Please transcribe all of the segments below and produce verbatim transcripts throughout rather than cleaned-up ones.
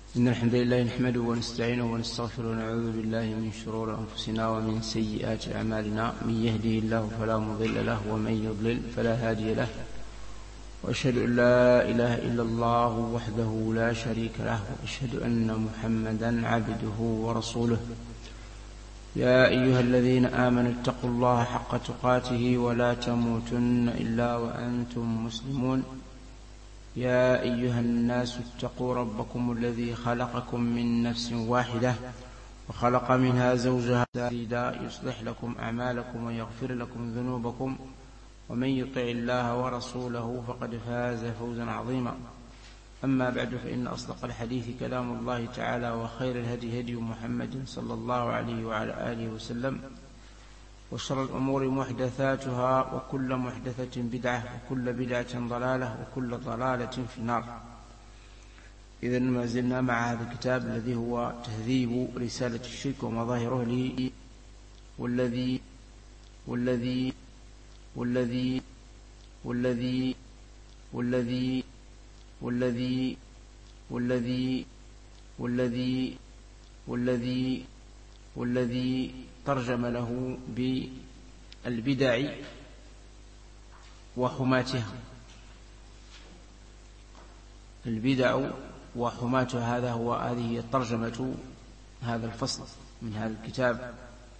إن الحمد لله نحمده ونستعينه ونستغفره ونعوذ بالله من شرور أنفسنا ومن سيئات أعمالنا. من يهده الله فلا مضل له ومن يضلل فلا هادي له، وأشهد أن لا إله إلا الله وحده لا شريك له، وأشهد أن محمدا عبده ورسوله. يا أيها الذين آمنوا اتقوا الله حق تقاته ولا تموتن إلا وأنتم مسلمون. يا أيها الناس اتقوا ربكم الذي خلقكم من نفس واحدة وخلق منها زوجها يصلح لكم أعمالكم ويغفر لكم ذنوبكم، ومن يطع الله ورسوله فقد فاز فوزا عظيما. أما بعد، فإن أصدق الحديث كلام الله تعالى، وخير الهدي هدي محمد صلى الله عليه وعلى آله وسلم، وشر الأمور محدثاتها، وكل محدثة بدعة، وكل بدعة ضلالة، وكل ضلالة في النار. إذن ما زلنا مع هذا الكتاب الذي هو تهذيب رسالة الشرك ومظاهره لي والذي والذي والذي والذي والذي والذي والذي والذي والذي والذي ترجم له بالبدع وحماتها. البدع وحماتها، هذا هو هذه هي ترجمة هذا الفصل من هذا الكتاب.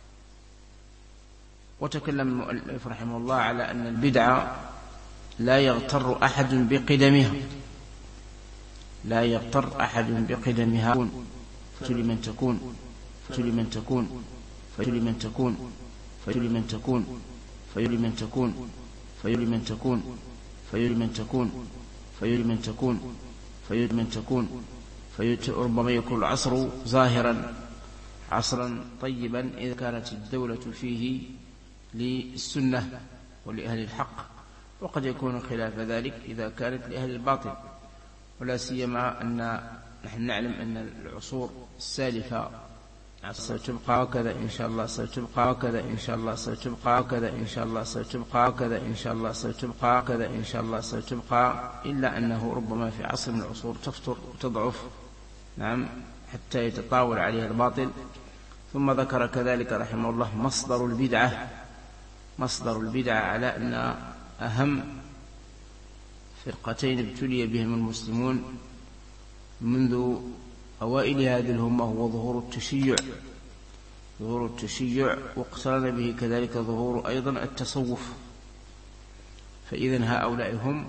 وتكلم المؤلف رحمه الله على أن البدع لا يغتر أحد بقدمها، لا يغتر أحد بقدمها. فلمن تكون فلمن تكون فلمن تكون فلمن تكون فلمن تكون فلمن تكون فلمن تكون فلمن تكون فلمن تكون ربما يكون العصر ظاهرا عصرا طيبا إذا كانت الدولة فيه للسنة ولأهل الحق، وقد يكون خلاف ذلك إذا كانت لأهل الباطل. ولا سيما أن نحن نعلم أن العصور السالفة ستبقى وكذا إن شاء الله، ستبقى وكذا إن شاء الله، ستبقى وكذا إن شاء الله، ستبقى وكذا إن شاء الله، ستبقى وكذا إن شاء الله، ستبقى، إلا أنه ربما في عصر من العصور تفتر وتضعف، نعم، حتى يتطاول عليها الباطل. ثم ذكر كذلك رحمه الله مصدر البدعة مصدر البدعة على أن أهم فرقتين ابتلي بهم المسلمون منذ أوائل هذه الأمة هو ظهور التشيع ظهور التشيع واقترن به كذلك ظهور أيضا التصوف. فإذن هؤلاء هم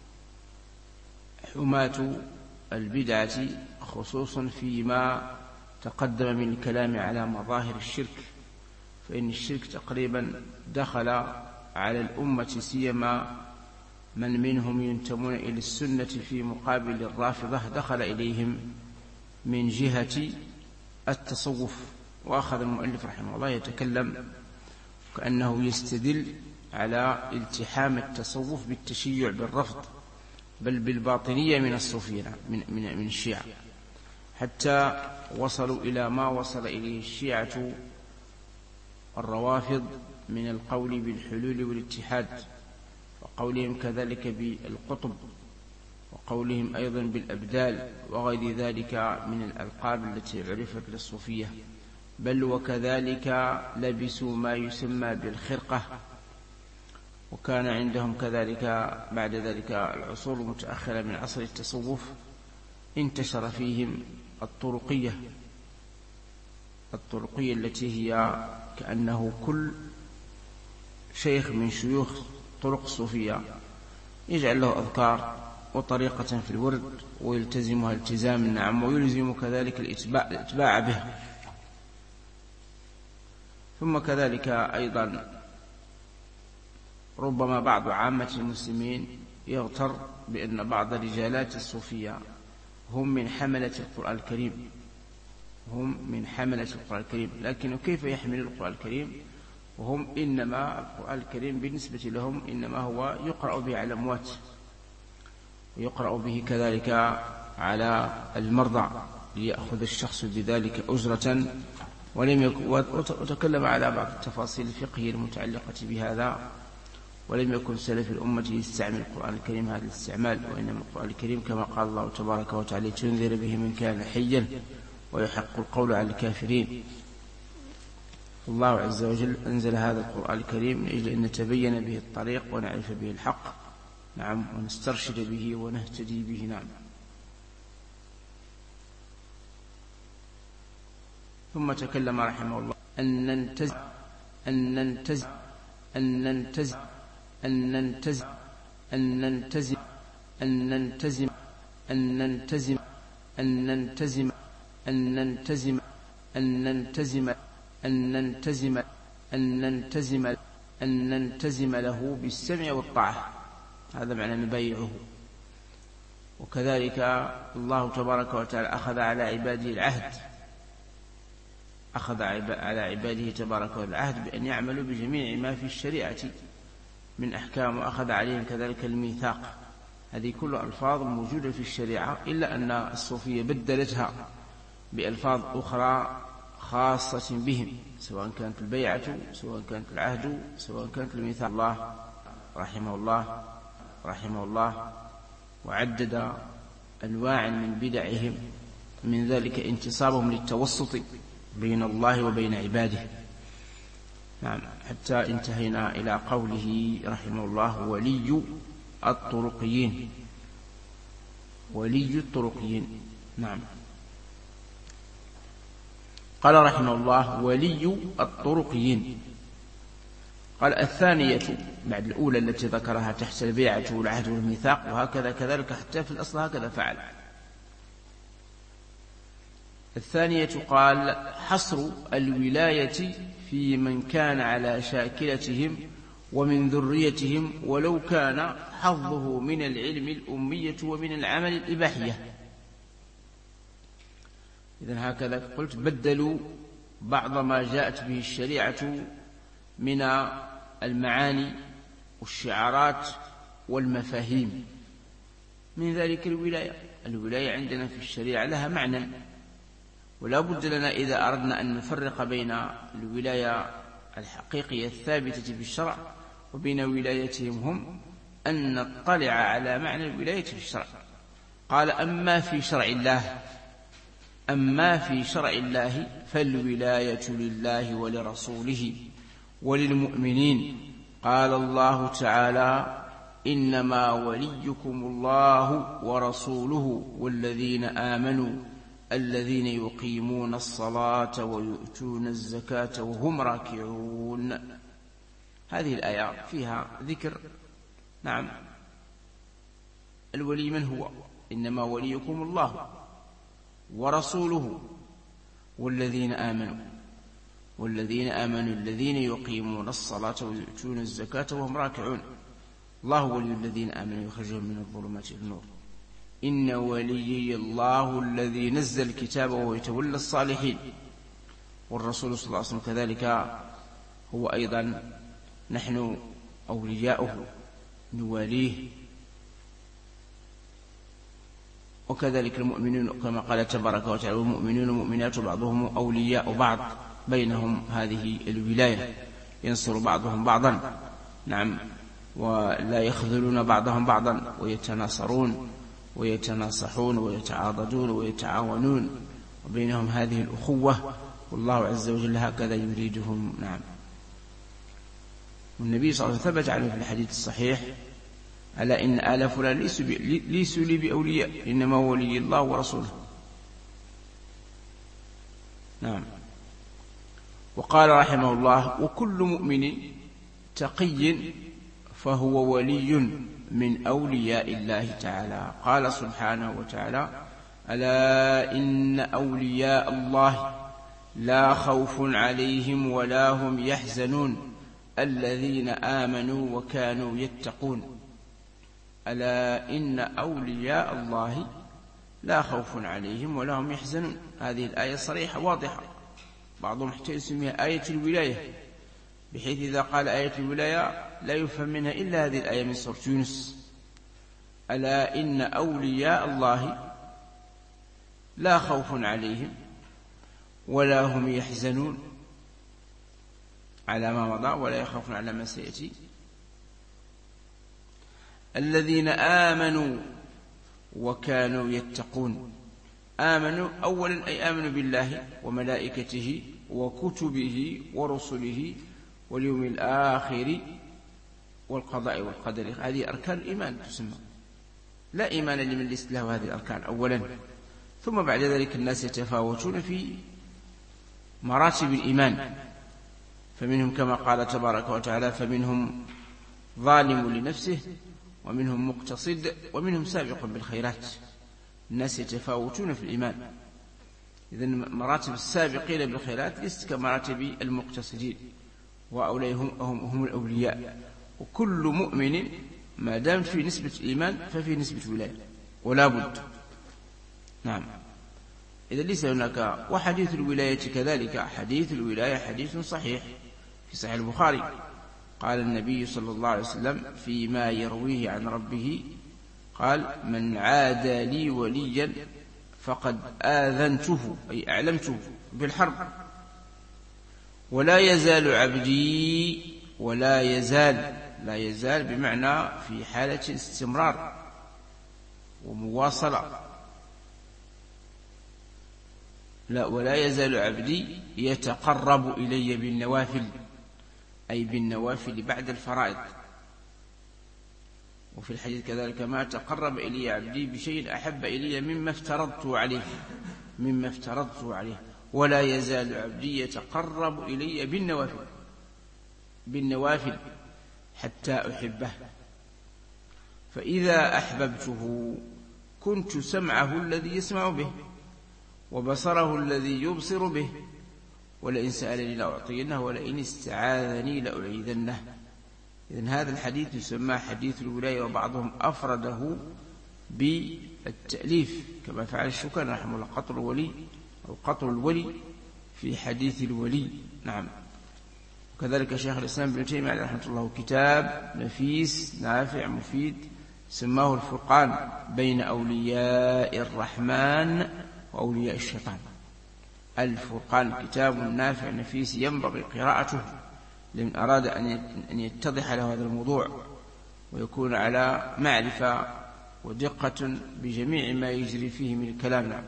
حماة البدعة، خصوصا فيما تقدم من الكلام على مظاهر الشرك. فإن الشرك تقريبا دخل على الأمة، سيما من منهم ينتمون إلى السنة في مقابل الرافضة، دخل إليهم من جهة التصوف. وأخذ المؤلف رحمه الله يتكلم كأنه يستدل على التحام التصوف بالتشيع بالرفض، بل بالباطنية من الصوفية من, من, من الشيعة، حتى وصلوا إلى ما وصل إليه الشيعة الروافض من القول بالحلول والاتحاد، وقولهم كذلك بالقطب، وقولهم أيضا بالأبدال، وغير ذلك من الألقاب التي عرفت للصوفية. بل وكذلك لبسوا ما يسمى بالخرقة. وكان عندهم كذلك بعد ذلك العصور المتأخرة من عصر التصوف انتشر فيهم الطرقية الطرقية التي هي كأنه كل شيخ من شيوخ طرق الصوفية يجعل له أذكار وطريقة في الورد ويلتزمها التزام، نعم، ويلزم كذلك الاتباع به. ثم كذلك أيضا ربما بعض عامة المسلمين يغتر بأن بعض رجالات الصوفية هم من حملة القرآن الكريم هم من حملة القرآن الكريم لكن كيف يحمل القرآن الكريم وهم إنما القرآن الكريم بالنسبة لهم إنما هو يقرأ به على الأموات، ويقرأ به كذلك على المرضى ليأخذ الشخص بذلك أجرة. ولم يكن وتكلم على بعض التفاصيل الفقهية المتعلقة بهذا، ولم يكن سلف الأمة يستعمل القرآن الكريم هذا الاستعمال، وإنما القرآن الكريم كما قال الله تبارك وتعالى تنذر به من كان حيا ويحق القول على الكافرين. الله عز وجل أنزل هذا القرآن الكريم من أجل أن نتبين به الطريق ونعرف به الحق، نعم، ونسترشد به ونهتدي به. نعم. ثم تكلم رحمه الله أن ننتزع أن ننتزع أن ننتزع أن ننتزع أن ننتزع أن ننتزم أن ننتزم أن ننتزم أن ننتزم أن ننتزم أن ننتزم أن ننتزم أن ننتزم له بالسمع والطاعة، هذا معنى نبايعه. وكذلك الله تبارك وتعالى أخذ على عباده العهد، أخذ على عباده تبارك وتعالى العهد بأن يعملوا بجميع ما في الشريعة من أحكام، وأخذ عليهم كذلك الميثاق. هذه كل ألفاظ موجودة في الشريعة، إلا أن الصوفية بدلتها بألفاظ أخرى خاصة بهم، سواء كانت البيعة، سواء كانت العهد، سواء كانت الميثاق. الله رحمه الله رحمه الله وعدد أنواع من بدعهم، من ذلك انتصابهم للتوسط بين الله وبين عباده. نعم، حتى انتهينا إلى قوله رحمه الله ولي الطرقيين، ولي الطرقيين. نعم. قال رحمه الله ولي الطرقيين. قال الثانية بعد الأولى التي ذكرها تحت البيعة والعهد والميثاق، وهكذا كذلك حتى في الأصل هكذا فعل. الثانية قال حصر الولاية في من كان على شاكلتهم ومن ذريتهم، ولو كان حظه من العلم الأمية ومن العمل الإباحية. إذن هكذا قلت بدلوا بعض ما جاءت به الشريعة من المعاني والشعارات والمفاهيم، من ذلك الولاية. الولاية عندنا في الشريعة لها معنى، ولا بد لنا إذا أردنا أن نفرق بين الولاية الحقيقية الثابتة في الشرع وبين ولايتهم هم أن نطلع على معنى الولاية في الشرع. قال أما في شرع الله أما في شرع الله فالولاية لله ولرسوله وللمؤمنين. قال الله تعالى إنما وليكم الله ورسوله والذين آمنوا الذين يقيمون الصلاة ويؤتون الزكاة وهم راكعون. هذه الآية فيها ذكر، نعم، الولي من هو؟ إنما وليكم الله ورسوله والذين آمنوا والذين آمنوا الذين يقيمون الصلاة ويؤتون الزكاة وهم راكعون. الله ولي الذين آمنوا يخرجهم من الظلمات إلى النور. إن وليي الله الذي نزل الكتاب وهو يتولى الصالحين. والرسول صلى الله عليه وسلم كذلك هو أيضا نحن أولياؤه نواليه، وكذلك المؤمنون كما قال تبارك وتعالى والمؤمنون والمؤمنات بعضهم أولياء بعض، بينهم هذه الولاية، ينصر بعضهم بعضا، نعم، ولا يخذلون بعضهم بعضا، ويتناصرون ويتناصحون ويتعاضدون ويتعاونون، وبينهم هذه الأخوة، والله عز وجل هكذا يريدهم. نعم. والنبي صلى الله عليه وسلم ثبت عنه في الحديث الصحيح ألا إن آل فلان ليسوا لي بأولياء إنما ولي الله ورسوله. نعم. وقال رحمه الله وكل مؤمن تقي فهو ولي من أولياء الله تعالى. قال سبحانه وتعالى ألا إن أولياء الله لا خوف عليهم ولا هم يحزنون الذين آمنوا وكانوا يتقون. ألا إن أولياء الله لا خوف عليهم ولا هم يحزنون. هذه الآية صريحة واضحة، بعضهم حتى يسميها آية الولاية، بحيث إذا قال آية الولاية لا يفهم منها إلا هذه الآية من سورة يونس. ألا إن أولياء الله لا خوف عليهم ولا هم يحزنون على ما مضى ولا يخافون على ما سيأتي. الذين آمنوا وكانوا يتقون. آمنوا أولا أي آمنوا بالله وملائكته وكتبه ورسله واليوم الآخر والقضاء والقدر. هذه أركان الإيمان تسمى. لا إيمان لمن ليست له هذه الأركان أولا. ثم بعد ذلك الناس يتفاوتون في مراتب الإيمان، فمنهم كما قال تبارك وتعالى فمنهم ظالم لنفسه ومنهم مقتصد ومنهم سابق بالخيرات. الناس يتفاوتون في الإيمان. إذن مراتب السابقين بالخيرات ليست كمراتب المقتصدين، وأولئك هم, هم, هم الأولياء. وكل مؤمن ما دام في نسبة الإيمان ففي نسبة ولاية ولا بد. نعم. إذا ليس هناك. وحديث الولاية كذلك. حديث الولاية حديث صحيح في صحيح البخاري. قال النبي صلى الله عليه وسلم فيما يرويه عن ربه قال من عادى لي وليا فقد آذنته أي أعلمته بالحرب. ولا يزال عبدي ولا يزال لا يزال بمعنى في حالة استمرار ومواصلة. لا ولا يزال عبدي يتقرب إلي بالنوافل أي بالنوافل بعد الفرائض. وفي الحديث كذلك ما تقرب إلي عبدي بشيء أحب إلي مما افترضته عليه مما افترضته عليه. ولا يزال عبدي يتقرب إلي بالنوافل بالنوافل حتى أحبه. فإذا أحببته كنت سمعه الذي يسمع به وبصره الذي يبصر به ولئن سألني لأعطينه ولئن استعاذني لأعيذنه. إذن هذا الحديث يسمى حديث الولاية، وبعضهم أفرده بالتأليف كما فعل الشوكاني رحمه الله قطر الولي أو قطر الولي في حديث الولي. نعم. وكذلك شيخ الإسلام ابن تيمية عليه رحمه الله كتاب نفيس نافع مفيد سماه الفرقان بين أولياء الرحمن وأولياء الشيطان. الفرقان كتاب نافع نفيس ينبغي قراءته لمن أراد أن يتضح له هذا الموضوع ويكون على معرفة ودقة بجميع ما يجري فيه من الكلام. نعم.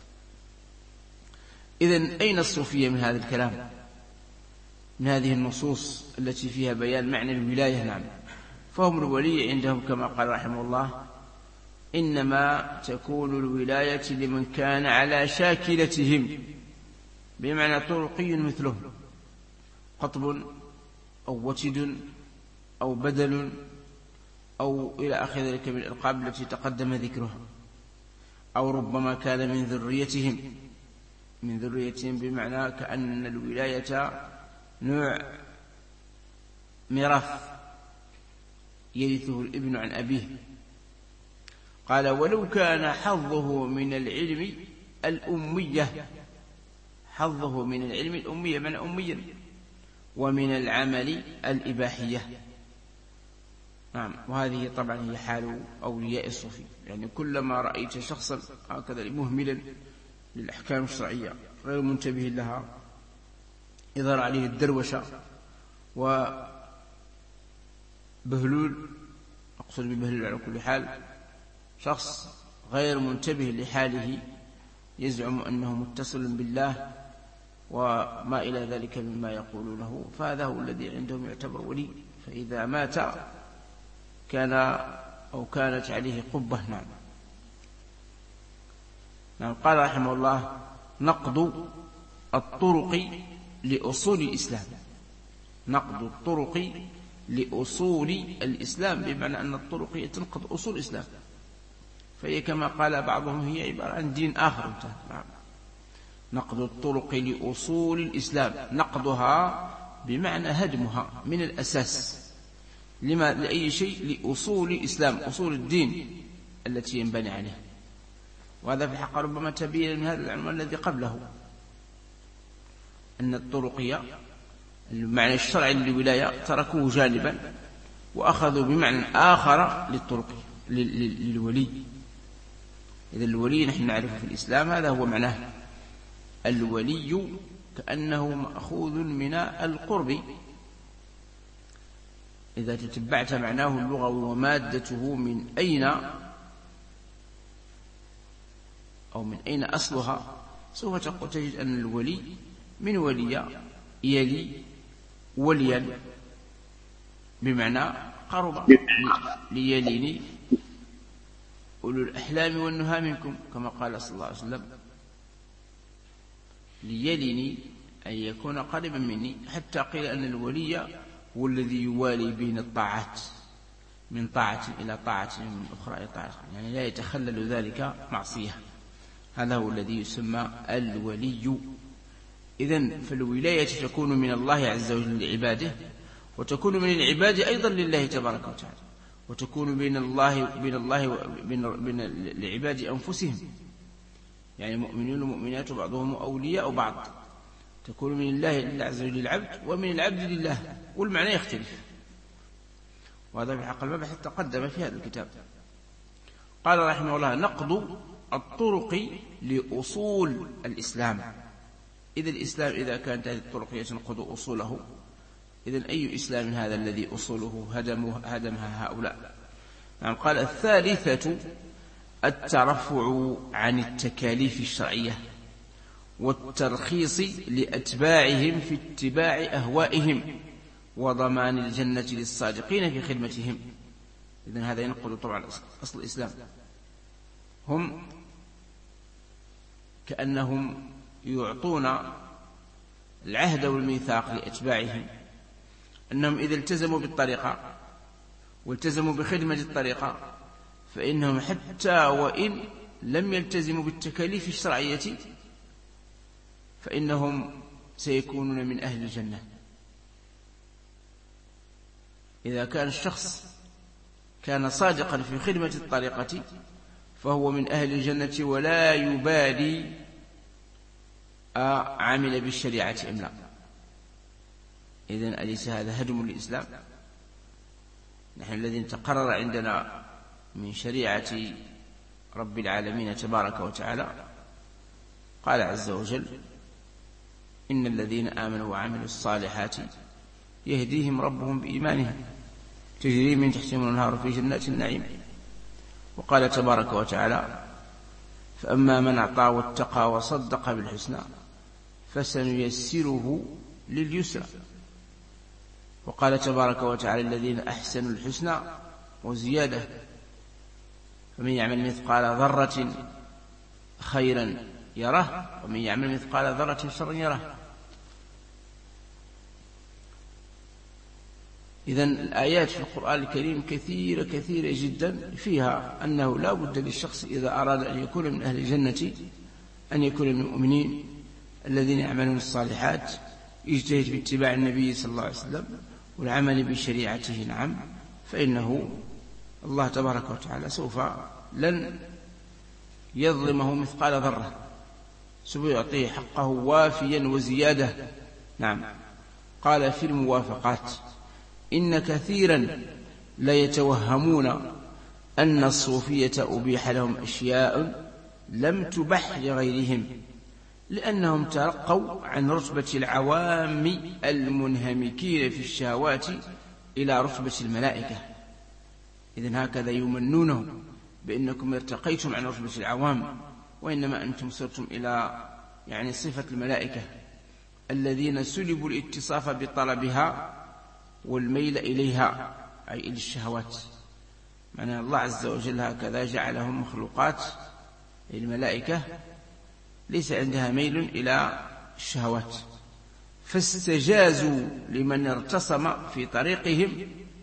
إذن أين الصوفية من هذا الكلام، من هذه النصوص التي فيها بيان معنى الولاية؟ نعم. فهم الولي عندهم كما قال رحمه الله إنما تكون الولاية لمن كان على شاكلتهم، بمعنى طرقي مثلهم، قطب أو وتد أو بدل أو إلى آخر ذلك من الألقاب التي تقدم ذكرها، أو ربما كان من ذريتهم من ذريتهم بمعنى كأن الولاية نوع ميراث يرثه الابن عن أبيه. قال ولو كان حظه من العلم الأمية، حظه من العلم الأمية من أميا، ومن العمل الإباحية. نعم. وهذه طبعا هي حال أولياء الصوفي، يعني كلما رأيت شخصا هكذا مهملا للأحكام الشرعية غير منتبه لها، يظهر عليه الدروشة وبهلول، أقصد ببهلول على كل حال شخص غير منتبه لحاله يزعم أنه متصل بالله وما إلى ذلك مما يقولونه، فهذا هو الذي عندهم يعتبر ولي. فإذا مات كان أو كانت عليه قبة. نعم. نعم. قال رحمه الله نقض الطرق لأصول الإسلام. نقض الطرق لأصول الإسلام بمعنى أن الطرق تنقض أصول الإسلام، فهي كما قال بعضهم هي عبارة عن دين آخر. نعم. نقض الطرق لأصول الإسلام، نقضها بمعنى هدمها من الأساس. لما لأي شيء؟ لأصول الإسلام، أصول الدين التي ينبني عليه. وهذا في الحق ربما تبين من هذا العنوان الذي قبله أن الطرقية المعنى الشرعي للولاية تركوه جانبا وأخذوا بمعنى آخر للطرق للولي. إذا الولي نحن نعرفه في الإسلام هذا هو معناه. الولي كأنه مأخوذ من القرب، إذا تتبعت معناه اللغوي ومادته من أين أو من أين أصلها سوف تجد أن الولي من ولي يلي وليا بمعنى قرب ليليني أولو الأحلام والنهى منكم كما قال صلى الله عليه وسلم ليليني أن يكون قريبا مني، حتى قيل أن الولي هو الذي يوالي بين الطاعات من طاعة إلى طاعة من أخرى إلى طاعة، يعني لا يتخلل ذلك معصية. هذا هو الذي يسمى الولي. إذن فالولاية تكون من الله عز وجل لعباده، وتكون من العباد أيضا لله تبارك وتعالى، وتكون بين الله بين الله وبين العباد أنفسهم، يعني مؤمنون ومؤمنات بعضهم أولياء بعض، تكون من الله عز وجل للعبد ومن العبد لله، والمعنى يختلف، وهذا في حق المبحث تقدم في هذا الكتاب. قال رحمه الله: نقض الطرق لأصول الإسلام. إذا الإسلام إذا كانت هذه الطرق ينقض أصوله، إذن أي إسلام هذا الذي أصوله هدمها هؤلاء؟ نعم. قال: الثالثة الترفع عن التكاليف الشرعية والترخيص لأتباعهم في اتباع أهوائهم وضمان الجنة للصادقين في خدمتهم. إذن هذا ينقض طبعا أصل الإسلام. هم كأنهم يعطون العهد والميثاق لأتباعهم أنهم إذا التزموا بالطريقة والتزموا بخدمة الطريقة فإنهم حتى وإن لم يلتزموا بالتكاليف الشرعية فإنهم سيكونون من أهل الجنة. إذا كان الشخص كان صادقا في خدمة الطريقة فهو من أهل الجنة ولا يبالي عمل بالشريعة أم لا. إذن أليس هذا هدم للإسلام؟ نحن الذين تقرر عندنا من شريعة رب العالمين تبارك وتعالى قال عز وجل: إن الذين آمنوا وعملوا الصالحات يهديهم ربهم بإيمانهم تجري من تحتهم الأنهار في جنات النعيم. وقال تبارك وتعالى: فأما من أعطى واتقى وصدق بالحسنى فسنيسره لليسرى. وقال تبارك وتعالى: الذين أحسنوا الحسنى وزيادة فمن يعمل مثقال ذرة خيرا يره ومن يعمل مثقال ذرة شرا يره. إذن الآيات في القرآن الكريم كثيرة كثيرة جدا فيها أنه لا بد للشخص إذا أراد أن يكون من أهل الجنة أن يكون من المؤمنين الذين يعملون الصالحات، يجتهد باتباع النبي صلى الله عليه وسلم والعمل بشريعته. نعم. فإنه الله تبارك وتعالى سوف لن يظلمه مثقال ذرة، سوف يعطيه حقه وافيا وزيادة. نعم. قال في الموافقات: إن كثيرا لا يتوهمون أن الصوفية أبيح لهم أشياء لم تبح لغيرهم لأنهم ترقوا عن رتبة العوام المنهمكين في الشهوات إلى رتبة الملائكة. إذن هكذا يمنونهم بأنكم ارتقيتم عن رتبة العوام، وإنما أنتم صرتم إلى يعني صفة الملائكة الذين سلبوا الاتصاف بطلبها والميل إليها أي إلى الشهوات. معنى الله عز وجل هكذا جعلهم مخلوقات الملائكة ليس عندها ميل إلى الشهوات، فاستجازوا لمن ارتصم في طريقهم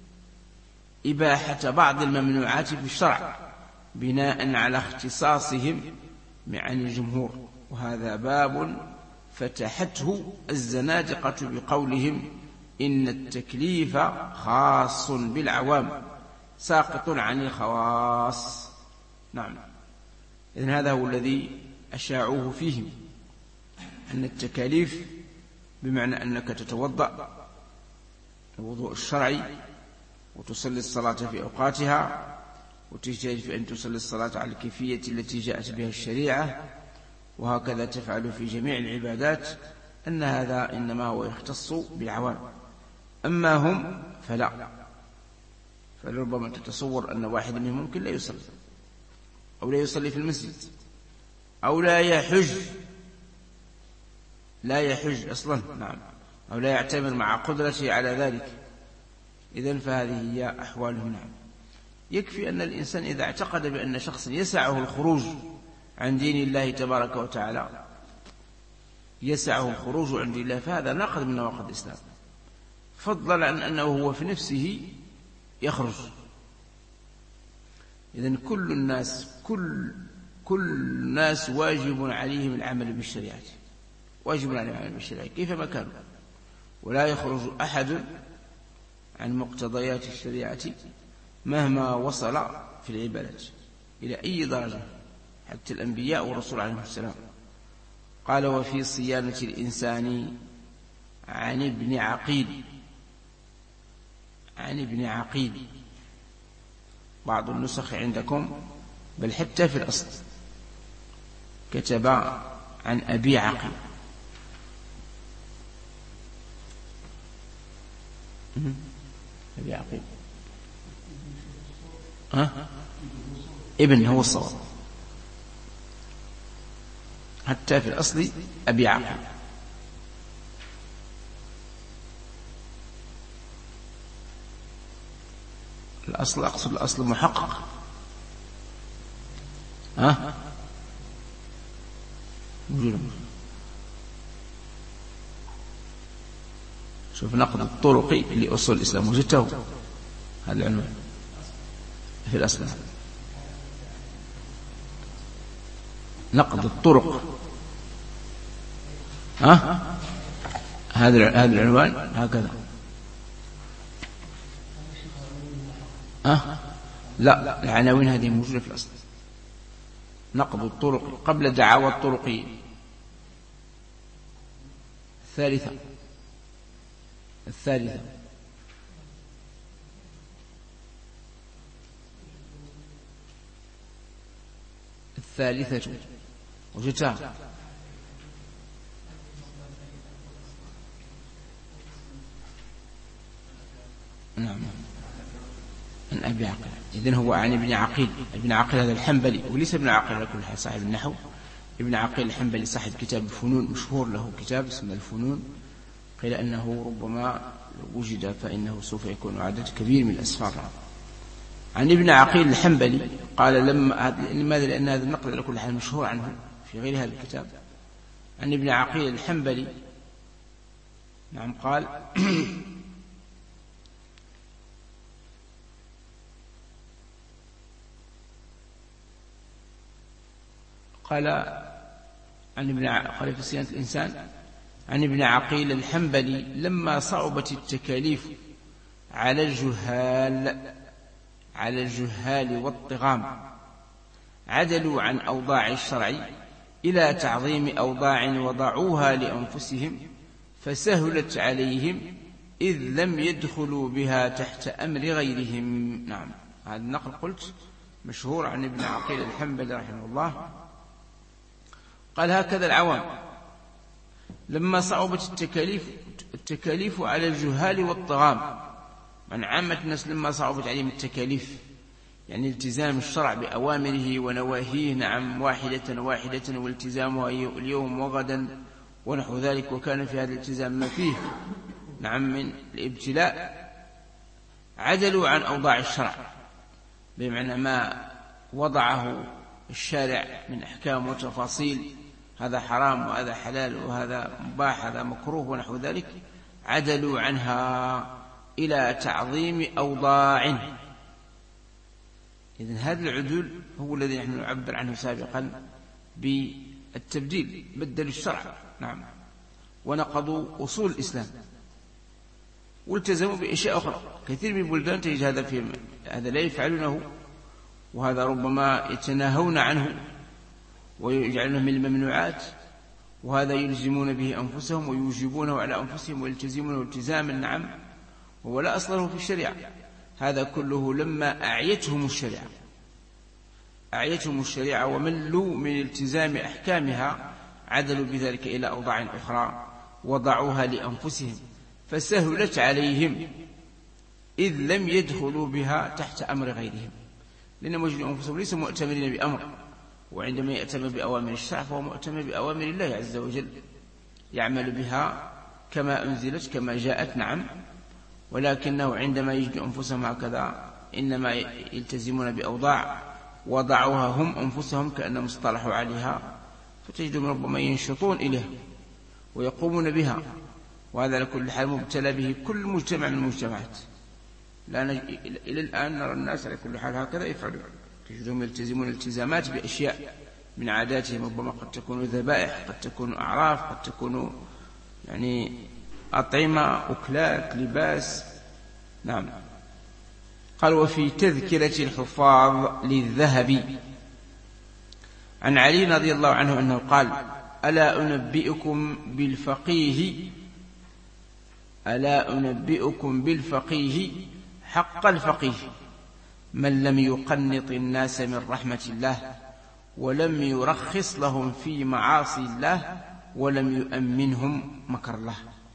إباحة بعض الممنوعات في الشرع بناء على اختصاصهم عن الجمهور. وهذا باب فتحته الزنادقة بقولهم: إن التكليف خاص بالعوام ساقط عن الخواص. نعم. إذن هذا هو الذي أشاعوه فيهم، أن التكاليف بمعنى أنك تتوضأ الوضوء الشرعي وتصلي الصلاة في أوقاتها وتجتهد في أن تصلي الصلاة على الكيفية التي جاءت بها الشريعة، وهكذا تفعل في جميع العبادات، أن هذا إنما هو يختص بالعوام. أما هم فلا، فلربما تتصور أن واحد منهم ممكن لا يصلي أو لا يصلي في المسجد أو لا يحج لا يحج أصلا، نعم، أو لا يعتمر مع قدرته على ذلك. إذن فهذه هي أحواله. نعم. يكفي أن الإنسان إذا اعتقد بأن شخص يسعه الخروج عن دين الله تبارك وتعالى يسعه الخروج عن دين الله فهذا ناقض من نواقض الإسلام، فضلا عن أنه هو في نفسه يخرج. إذن كل الناس كل كل الناس واجب عليهم العمل بالشريعة، واجب عليهم العمل بالشريعة كيفما كانوا، ولا يخرج أحد عن مقتضيات الشريعة مهما وصل في العبادة إلى أي درجة، حتى الأنبياء والرسول عليهم السلام. قال: وفي صيانة الإنسان عن ابن عقيل. عن ابن عقيل، بعض النسخ عندكم بل حتى في الأصل كتب عن أبي عقيل. أبي عقيل ها؟ ابن هو الصواب، حتى في الأصل أبي عقيل. الأصل أقصد الأصل محقق. ها؟ موجود. شوف نقد الطرق لأصول الإسلام وجدته هذا العنوان في الأصل. نقد الطرق، ها؟ هذا هذا العنوان هكذا. ها؟ لا، العناوين هذه موجودة في الأصل. نقد الطرق قبل دعاوى الطرقيين. الثالثة الثالثة الثالثة وجدتها. نعم، عن أبي عقيل. إذن هو عن ابن عقيل. ابن عقيل هذا الحنبلي، وليس ابن عقيل على كل حال صاحب النحو. ابن عقيل الحنبلي صاحب كتاب الفنون، مشهور له كتاب اسمه الفنون. قيل أنه ربما وجد فإنه سوف يكون عدد كبير من الأسفار. عن ابن عقيل الحنبلي قال: لما لماذا؟ لأن هذا النقل على كل حال مشهور عنه في غير هذا الكتاب. عن ابن عقيل الحنبلي، نعم، قال: قال عن ابن قال في صيانة الإنسان عن ابن عقيل الحنبلي: لما صعبت التكاليف على الجهال على الجهال والطغام عدلوا عن أوضاع الشرع إلى تعظيم أوضاع وضعوها لأنفسهم فسهلت عليهم إذ لم يدخلوا بها تحت أمر غيرهم. نعم، هذا النقل قلت مشهور عن ابن عقيل الحنبلي رحمه الله. قال: هكذا العوام لما صعبت التكاليف التكاليف على الجهال والطغام، من عامة الناس لما صعبت عليهم التكاليف يعني التزام الشرع بأوامره ونواهيه، نعم، واحدة واحدة، والتزامها اليوم وغدا ونحو ذلك، وكان في هذا الالتزام ما فيه نعم من الابتلاء، عدلوا عن أوضاع الشرع، بمعنى ما وضعه الشارع من أحكام وتفاصيل، هذا حرام وهذا حلال وهذا مباح هذا مكروه ونحو ذلك، عدلوا عنها إلى تعظيم أوضاع. إذن هذا العدول هو الذي نحن نعبر عنه سابقا بالتبديل، بدلوا الشرع، نعم، ونقضوا أصول الإسلام والتزموا بأشياء أخرى. كثير من البلدان تجد هذا في هذا لا يفعلونه، وهذا ربما يتناهون عنه ويجعلونه من الممنوعات، وهذا يلزمون به أنفسهم ويوجبونه على أنفسهم ويلتزمونه التزاما، نعم، وهو لا أصل له في الشريعة. هذا كله لما أعيتهم الشريعة أعيتهم الشريعة وملوا من التزام أحكامها، عدلوا بذلك إلى أوضاع أخرى وضعوها لأنفسهم فسهلت عليهم إذ لم يدخلوا بها تحت أمر غيرهم، لأن وجدوا أنفسهم ليسوا مؤتمرين بأمر، وعندما يأتمر بأوامر الشرع فهو مؤتمر بأوامر الله عز وجل، يعمل بها كما أنزلت كما جاءت، نعم، ولكنه عندما يجد أنفسهم هكذا إنما يلتزمون بأوضاع وضعوها هم أنفسهم كأنهم اصطلحوا عليها، فتجدهم ربما ينشطون إليها ويقومون بها، وهذا لكل حال مبتلى به كل مجتمع من المجتمعات. لأن إلى الآن نرى الناس على كل حال هكذا يفعلون، تجدهم يلتزمون التزامات بأشياء من عاداتهم، ربما قد تكون ذبائح، قد تكون أعراف، قد تكون يعني أطعمة، أكلات، لباس، نعم. قال: وفي تذكرة الحفاظ للذهبي عن علي رضي الله عنه أنه قال: ألا أنبئكم بالفقيه ألا أنبئكم بالفقيه حق الفقيه من لم يقنط الناس من رحمة الله ولم يرخص لهم في معاصي الله ولم يؤمنهم مكر الله.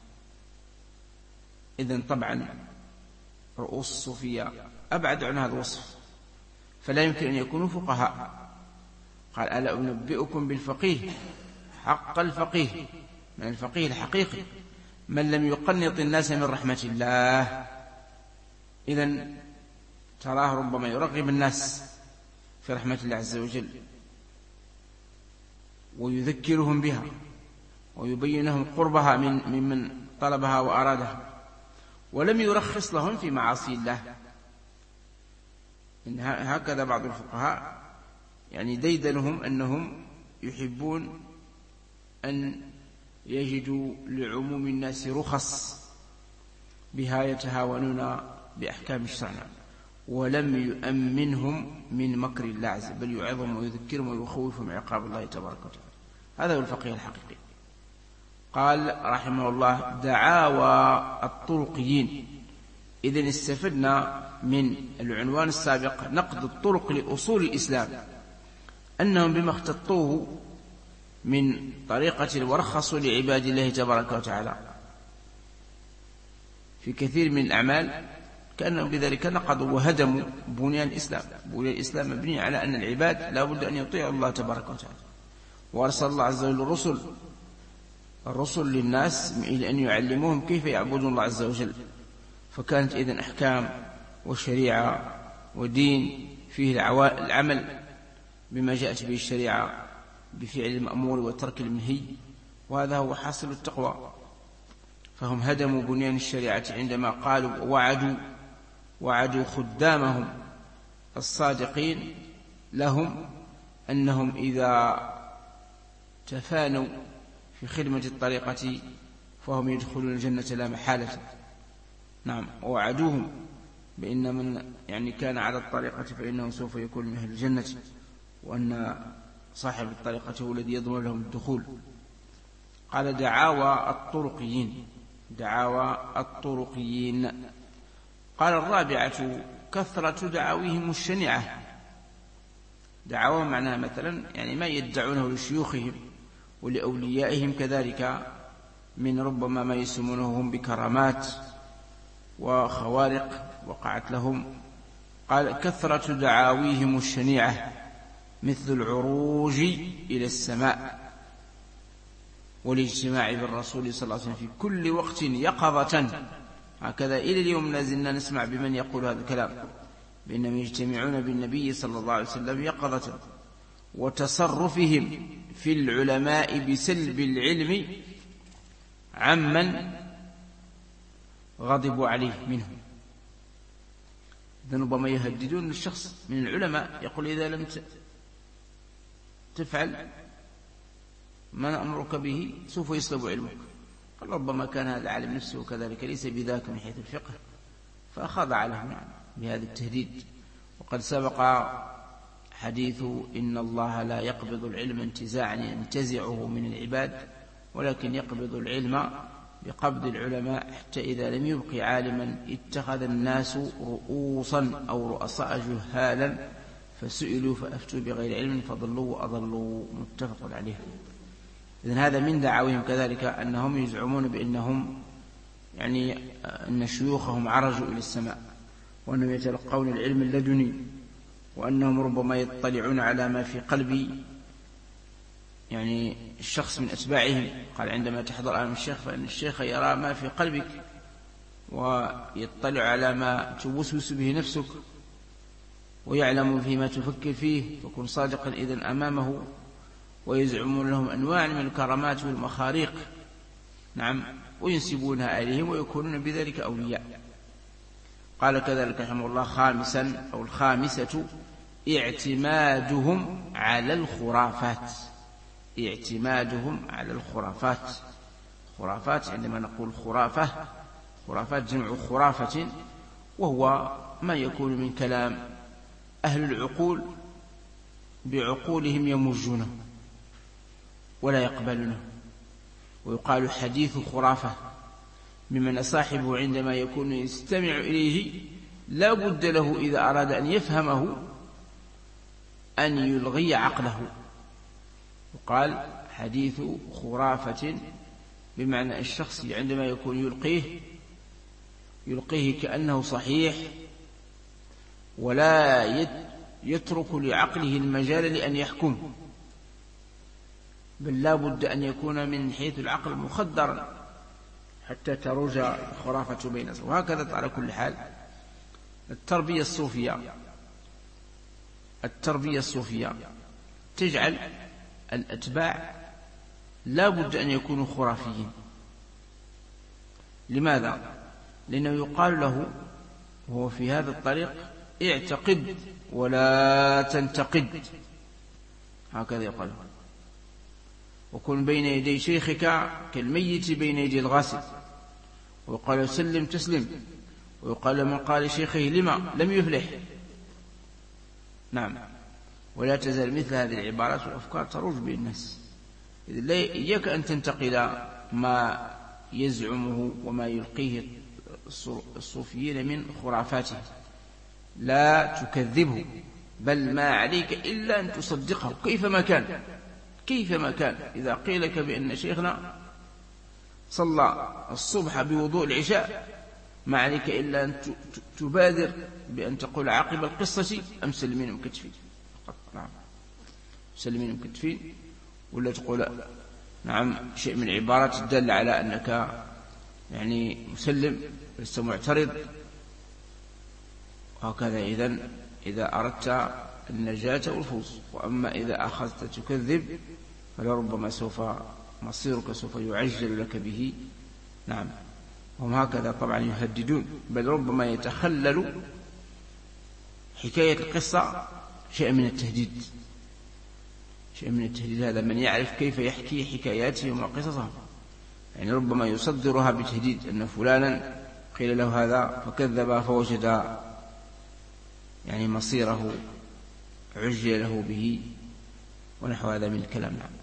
إذن طبعا رؤوس الصوفية أبعد عن هذا الوصف، فلا يمكن أن يكونوا فقهاء. قال: ألا أنبئكم بالفقيه حق الفقيه، من الفقيه الحقيقي من لم يقنط الناس من رحمة الله. إذن تراه ربما يرغب الناس في رحمة الله عز وجل ويذكرهم بها ويبين لهم قربها من ممن طلبها وأرادها، ولم يرخص لهم في معاصي الله. إن هكذا بعض الفقهاء يعني ديدنهم أنهم يحبون أن يجدوا لعموم الناس رخص بها يتهاونون بأحكام الشرع، ولم يؤمنهم من مكر الله عز وجل، بل يعظهم ويذكرهم ويخوفهم عقاب الله تبارك وتعالى. هذا هو الفقيه الحقيقي. قال رحمه الله: دعاوى الطرقيين. إذن استفدنا من العنوان السابق نقد الطرق لأصول الإسلام، أنهم بما اختطوه من طريقة ورخصوا لعباد الله تبارك وتعالى في كثير من الأعمال، كأنهم بذلك نقضوا وهدموا بنيان الإسلام. بنيان الإسلام مبني على أن العباد لا بد أن يطيعوا الله تبارك وتعالى، وأرسل الله عز وجل الرسل الرسل للناس إلى أن يعلموهم كيف يعبدون الله عز وجل. فكانت إذن أحكام وشريعة ودين فيه العمل بما جاءت به الشريعة بفعل المأمور وترك المنهي، وهذا هو حاصل التقوى. فهم هدموا بنيان الشريعة عندما قالوا ووعدوا وعدوا خدامهم الصادقين لهم أنهم إذا تفانوا في خدمة الطريقة فهم يدخلون الجنة لا محالة. نعم، ووعدوهم بأن من يعني كان على الطريقة فإنه سوف يكون من أهل الجنة، وأن صاحب الطريقة هو الذي يضمن لهم الدخول. قال: دعاوى الطرقيين دعاوى الطرقيين. قال: الرابعة كثرة دعاويهم الشنيعة. دعاوى معناها مثلا يعني ما يدعونه لشيوخهم ولأوليائهم كذلك من ربما ما يسمونهم بكرامات وخوارق وقعت لهم. قال: كثرة دعاويهم الشنيعة مثل العروج إلى السماء والاجتماع بالرسول صلى الله عليه وسلم في كل وقت يقظة. هكذا إلى اليوم لازلنا نسمع بمن يقول هذا الكلام، بأنهم يجتمعون بالنبي صلى الله عليه وسلم يقظة. وتصرفهم في العلماء بسلب العلم عمن غضبوا عليه منهم. ربما يهددون الشخص من العلماء، يقول: إذا لم تفعل ما نأمرك به سوف يسلب علمك. ربما كان هذا العالم نفسه كذلك ليس بذاك من حيث الفقه، فأخذ له بهذا التهديد. وقد سبق حديث إن الله لا يقبض العلم انتزاعا ينتزعه من العباد، ولكن يقبض العلم بقبض العلماء، حتى إذا لم يبق عالما اتخذ الناس رؤوسا أو رؤساء جهالا فسئلوا فأفتوا بغير علم فضلوا وأضلوا. متفق عليه. إذن هذا من دعاوهم كذلك أنهم يزعمون بأنهم يعني أن شيوخهم عرجوا إلى السماء، وأنهم يتلقون العلم اللدني، وأنهم ربما يطلعون على ما في قلب يعني الشخص من أتباعهم. قال عندما تحضر أمام الشيخ فإن الشيخ يرى ما في قلبك ويطلع على ما توسوس به نفسك ويعلم فيما تفكر فيه، فكن صادقا إذن أمامه. ويزعمون لهم أنواع من الكرامات والمخاريق، نعم، وينسبونها إليهم ويكونون بذلك أولياء. قال كذلك رحمه الله: خامسا أو الخامسة اعتمادهم على الخرافات. اعتمادهم على الخرافات. خرافات عندما نقول خرافة، خرافات جمع خرافة، وهو ما يكون من كلام أهل العقول بعقولهم يمجونه ولا يقبلونه، ويقال حديث خرافة، ممن صاحبه عندما يكون يستمع إليه لا بد له إذا أراد أن يفهمه أن يلغي عقله. وقال حديث خرافة بمعنى الشخص عندما يكون يلقيه يلقيه كأنه صحيح، ولا يترك لعقله المجال لأن يحكم، بل لا بد أن يكون من حيث العقل مخدرا حتى تروج الخرافة بين الناس. وهكذا على كل حال التربية الصوفية التربية الصوفية تجعل الأتباع لا بد أن يكونوا خرافيين. لماذا؟ لأنه يقال له وهو في هذا الطريق: اعتقد ولا تنتقد، هكذا يقال له. وكن بين يدي شيخك كالميت بين يدي الغاسل. ويقال سلم تسلم. ويقال من قال شيخه لما لم يفلح. نعم. ولا تزال مثل هذه العبارات والأفكار تروج بين الناس. إذن لا إياك أن تنتقد ما يزعمه وما يلقيه الصوفيين من خرافاته، لا تكذبه، بل ما عليك إلا أن تصدقه كيفما كان. كيفما كان إذا قيل لك بأن شيخنا صلى الصبح بوضوء العشاء، ما عليك إلا أن تبادر بأن تقول عقب القصة: أم سلمين مكتفين. نعم، سلمين مكتفين، ولا تقول نعم شيء من العبارات الدالة على أنك يعني مسلم لست معترض. وهكذا إذن إذا أردت النجاة والفوز. وأما إذا أخذت تكذب فلربما سوف مصيرك سوف يعجل لك به. نعم. هم هكذا طبعا يهددون، بل ربما يتخلل حكاية القصة شيء من التهديد. شيء من التهديد هذا من يعرف كيف يحكي حكاياتهم وقصصهم، يعني ربما يصدرها بتهديد أن فلانا قيل له هذا فكذب فوجد يعني مصيره عجل له به ونحو هذا من الكلام. نعم.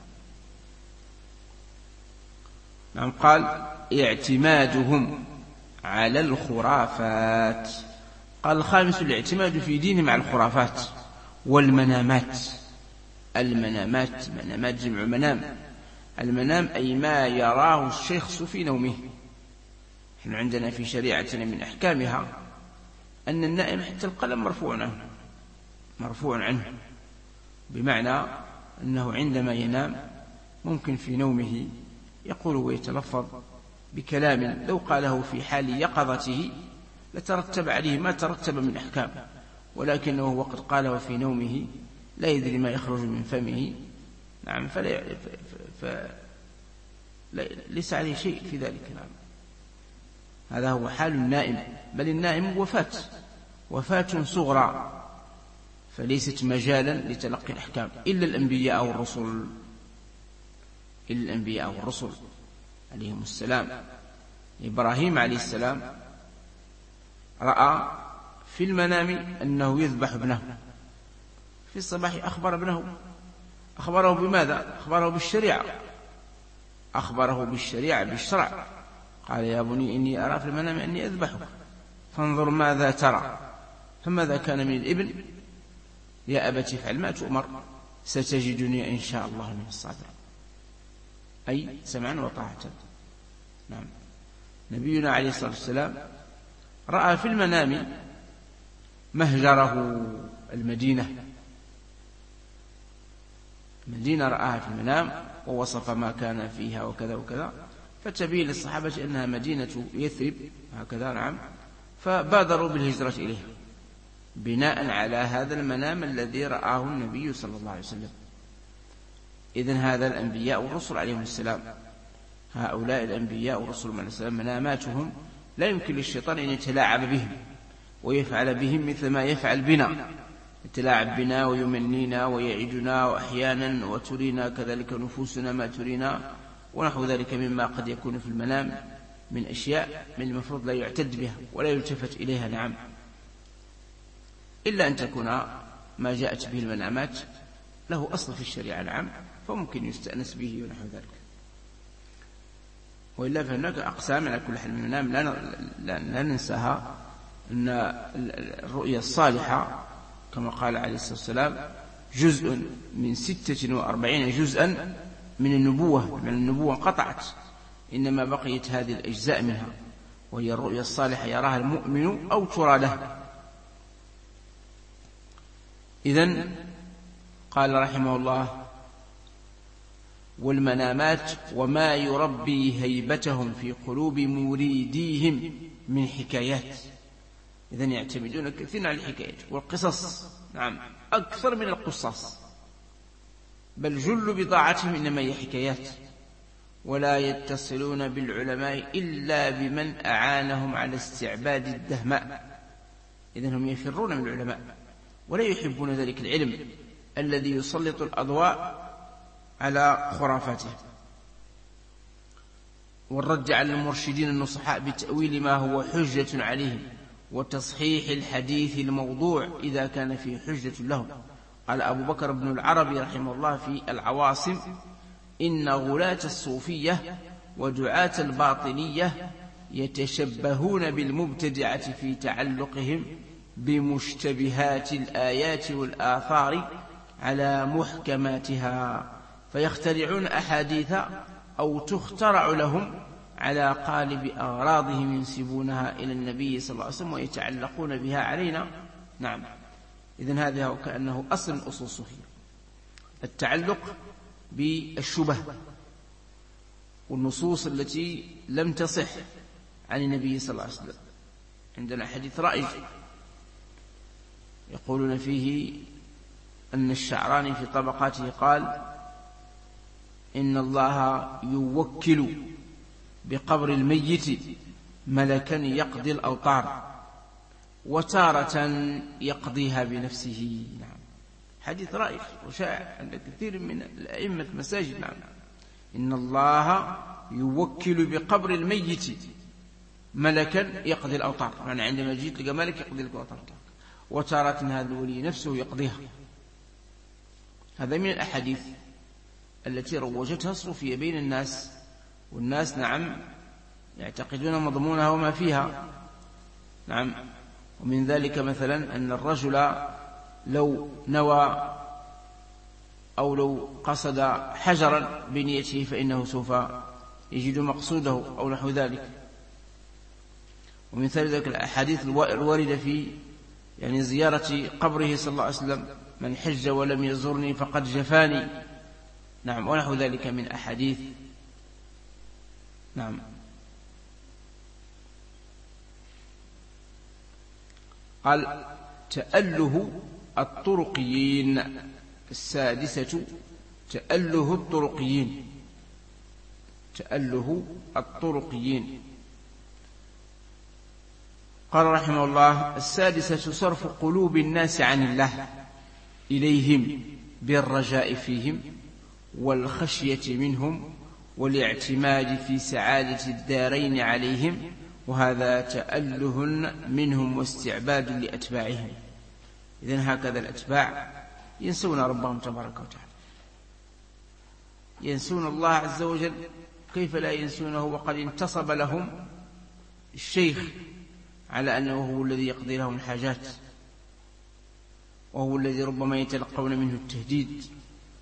نعم. قال اعتمادهم على الخرافات. قال الخامس الاعتماد في دينهم على الخرافات والمنامات. المنامات، منامات جمع منام. المنام أي ما يراه الشخص في نومه. نحن عندنا في شريعتنا من أحكامها أن النائم حتى القلم مرفوع عنه مرفوع عنه بمعنى أنه عندما ينام ممكن في نومه يقول ويتلفظ بكلام لو قاله في حال يقظته لترتب عليه ما ترتب من أحكام، ولكنه وقد قاله في نومه لا يدري ما يخرج من فمه. نعم. فلا ف... ف... ليس عليه شيء في ذلك. نعم. هذا هو حال النائم. بل النائم وفاة وفاة صغرى، فليست مجالا لتلقي الأحكام إلا الأنبياء أو الرسل إلا الأنبياء أو الرسل عليهم السلام. إبراهيم عليه السلام رأى في المنام أنه يذبح ابنه. في الصباح أخبر ابنه. أخبره بماذا؟ أخبره بالشريعة أخبره بالشريعة بالشرع. قال يا بني إني أرى في المنام أني أذبحك فانظر ماذا ترى. فماذا كان من الابن؟ يا أبت افعل ما تؤمر ستجدني إن شاء الله من الصابرين، أي سمعا وطاعة. نعم. نبينا عليه الصلاة والسلام رأى في المنام مهجره المدينة. المدينة رآها في المنام ووصف ما كان فيها وكذا وكذا، فتبين للصحابة أنها مدينة يثرب هكذا. نعم. فبادروا بالهجرة إليها بناء على هذا المنام الذي رآه النبي صلى الله عليه وسلم. إذن هذا الأنبياء والرسل عليهم السلام، هؤلاء الأنبياء والرسل عليهم السلام مناماتهم لا يمكن للشيطان أن يتلاعب بهم ويفعل بهم مثل ما يفعل بنا، يتلاعب بنا ويمنينا ويعدنا، وأحيانا وترينا كذلك نفوسنا ما ترينا ونحو ذلك مما قد يكون في المنام من أشياء من المفروض لا يعتد بها ولا يلتفت إليها. نعم. إلا أن تكون ما جاءت به المنامات له أصل في الشريعة. نعم. فممكن يستأنس به ونحو ذلك. وإلا فهناك أقسام على كل حال من المنام لا, لا, لا ننساها، أن الرؤيا الصالحة كما قال عليه الصلاة والسلام جزء من ستة وأربعين جزءا من النبوة، من النبوة انقطعت، إنما بقيت هذه الأجزاء منها، وهي الرؤيا الصالحة يراها المؤمن أو ترى له. إذن قال رحمه الله: والمنامات وما يربي هيبتهم في قلوب مريديهم من حكايات. إذن يعتمدون كثيرا على الحكايات والقصص. نعم. أكثر من القصص، بل جل بضاعتهم إنما هي حكايات، ولا يتصلون بالعلماء إلا بمن أعانهم على استعباد الدهماء. إذن هم يفرون من العلماء ولا يحبون ذلك العلم الذي يسلط الأضواء على خرافاته، والرد على المرشدين النصحاء بتأويل ما هو حجة عليهم، وتصحيح الحديث الموضوع إذا كان فيه حجة لهم. قال أبو بكر بن العربي رحمه الله في العواصم: إن غلاة الصوفية ودعاة الباطنية يتشبهون بالمبتدعة في تعلقهم بمشتبهات الآيات والآثار على محكماتها، فيخترعون أحاديث أو تخترع لهم على قالب أغراضهم ينسبونها إلى النبي صلى الله عليه وسلم ويتعلقون بها علينا. نعم. إذن هذا وكأنه أصل من أصول الصوفية، التعلق بالشبه والنصوص التي لم تصح عن النبي صلى الله عليه وسلم. عندنا حديث رائج يقولون فيه أن الشعراني في طبقاته قال: إن الله يوكل بقبر الميت ملكا يقضي الأوطار وتارة يقضيها بنفسه. نعم. حديث رائج وشائع عند كثير من الأئمة المساجد. نعم. إن الله يوكل بقبر الميت ملكا يقضي الأوطار، يعني عندما جيت لقى ملك يقضي لك الأوطار، وتارة هذا الولي نفسه يقضيها. هذا من الأحاديث التي روجتها الصوفية بين الناس، والناس نعم يعتقدون مضمونها وما فيها. نعم. ومن ذلك مثلا أن الرجل لو نوى أو لو قصد حجرا بنيته فإنه سوف يجد مقصوده أو نحو ذلك. ومن ذلك الأحاديث الواردة في يعني زيارة قبره صلى الله عليه وسلم: من حج ولم يزرني فقد جفاني. نعم. ونحو ذلك من أحاديث. نعم. قال: تأله الطرقيين. السادسة تأله الطرقيين. تأله الطرقيين. قال رحمه الله: السادسة صرف قلوب الناس عن الله إليهم بالرجاء فيهم والخشية منهم والاعتماد في سعادة الدارين عليهم، وهذا تأله منهم واستعباد لأتباعهم. إذن هكذا الأتباع ينسون ربهم تبارك وتعالى، ينسون الله عز وجل. كيف لا ينسونه وقد انتصب لهم الشيخ على أنه هو الذي يقضي لهم الحاجات، وهو الذي ربما يتلقون منه التهديد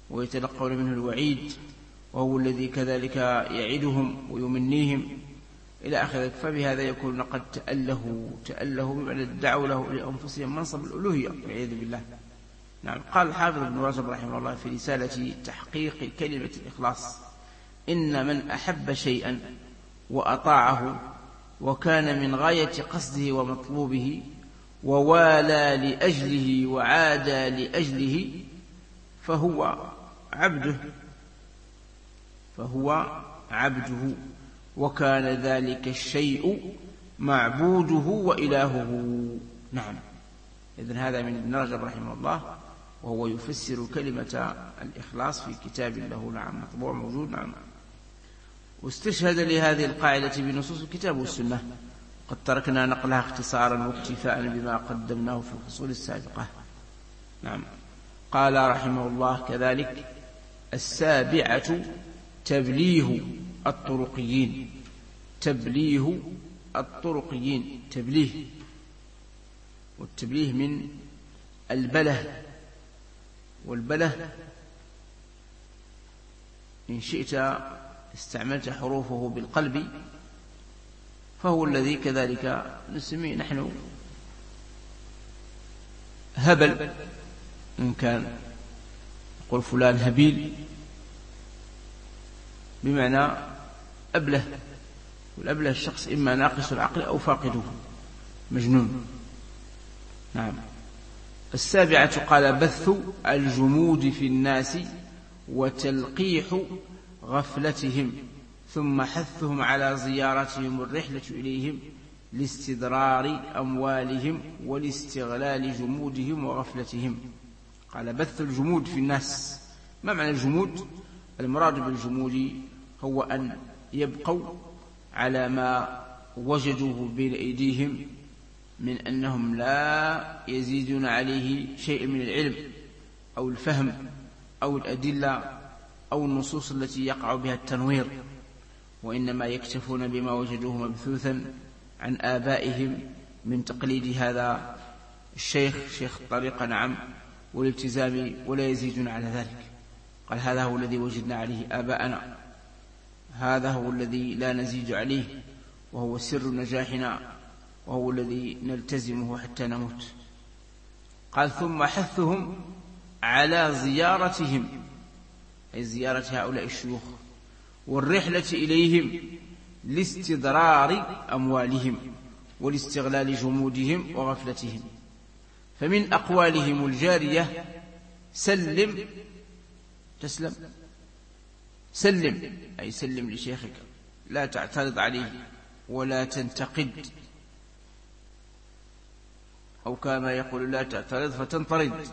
ويتلقون منه الوعيد، وهو الذي كذلك يعدهم ويمنيهم. إلى آخره. فبهذا يكون قد تأله تأله بمعنى ادعوا له لأنفسهم منصب الألوهية والعياذ بالله. نعم. قال الحافظ ابن رجب رحمه الله في رسالة تحقيق كلمة الإخلاص: إن من أحب شيئا وأطاعه وكان من غاية قصده ومطلوبه ووالى لأجله وعادى لأجله فهو عبده فهو عبده وكان ذلك الشيء معبوده وإلهه. نعم. إذن هذا من ابن رجب رحمه الله، وهو يفسر كلمة الإخلاص في كتاب له نعم مطبوع موجود. نعم. واستشهد لهذه القاعدة بنصوص الكتاب والسنة، قد تركنا نقلها اختصارا واكتفاء بما قدمناه في الفصول السابقة. نعم. قال رحمه الله كذلك: السابعة تبليه الطرقيين. تبليه الطرقيين، تبليه، والتبليه من البله، والبله إن شئت استعملت حروفه بالقلب، فهو الذي كذلك نسميه نحن هبل، إن كان يقول فلان هبيل بمعنى أبله، والأبله الشخص إما ناقص العقل أو فاقده مجنون. نعم. السابعة قال: بث الجمود في الناس وتلقيح غفلتهم، ثم حثهم على زيارتهم والرحلة إليهم لاستدرار أموالهم ولاستغلال جمودهم وغفلتهم. قال: بث الجمود في الناس. ما معنى الجمود؟ المراد بالجمود هو أن يبقوا على ما وجدوه بين أيديهم من أنهم لا يزيدون عليه شيء من العلم أو الفهم أو الأدلة أو النصوص التي يقع بها التنوير، وإنما يكتفون بما وجدوه مبثوثا عن آبائهم من تقليد هذا الشيخ شيخ الطريقة نعم والالتزام، ولا يزيدون على ذلك. قال: هذا هو الذي وجدنا عليه آباءنا، هذا هو الذي لا نزيد عليه، وهو سر نجاحنا، وهو الذي نلتزمه حتى نموت. قال: ثم حثهم على زيارتهم، أي زيارة هؤلاء الشيوخ، والرحلة إليهم لاستدرار أموالهم ولاستغلال جمودهم وغفلتهم. فمن أقوالهم الجارية: سلم تسلم، سلم أي سلم لشيخك، لا تعترض عليه ولا تنتقد، أو كما يقول: لا تعترض فتنطرد.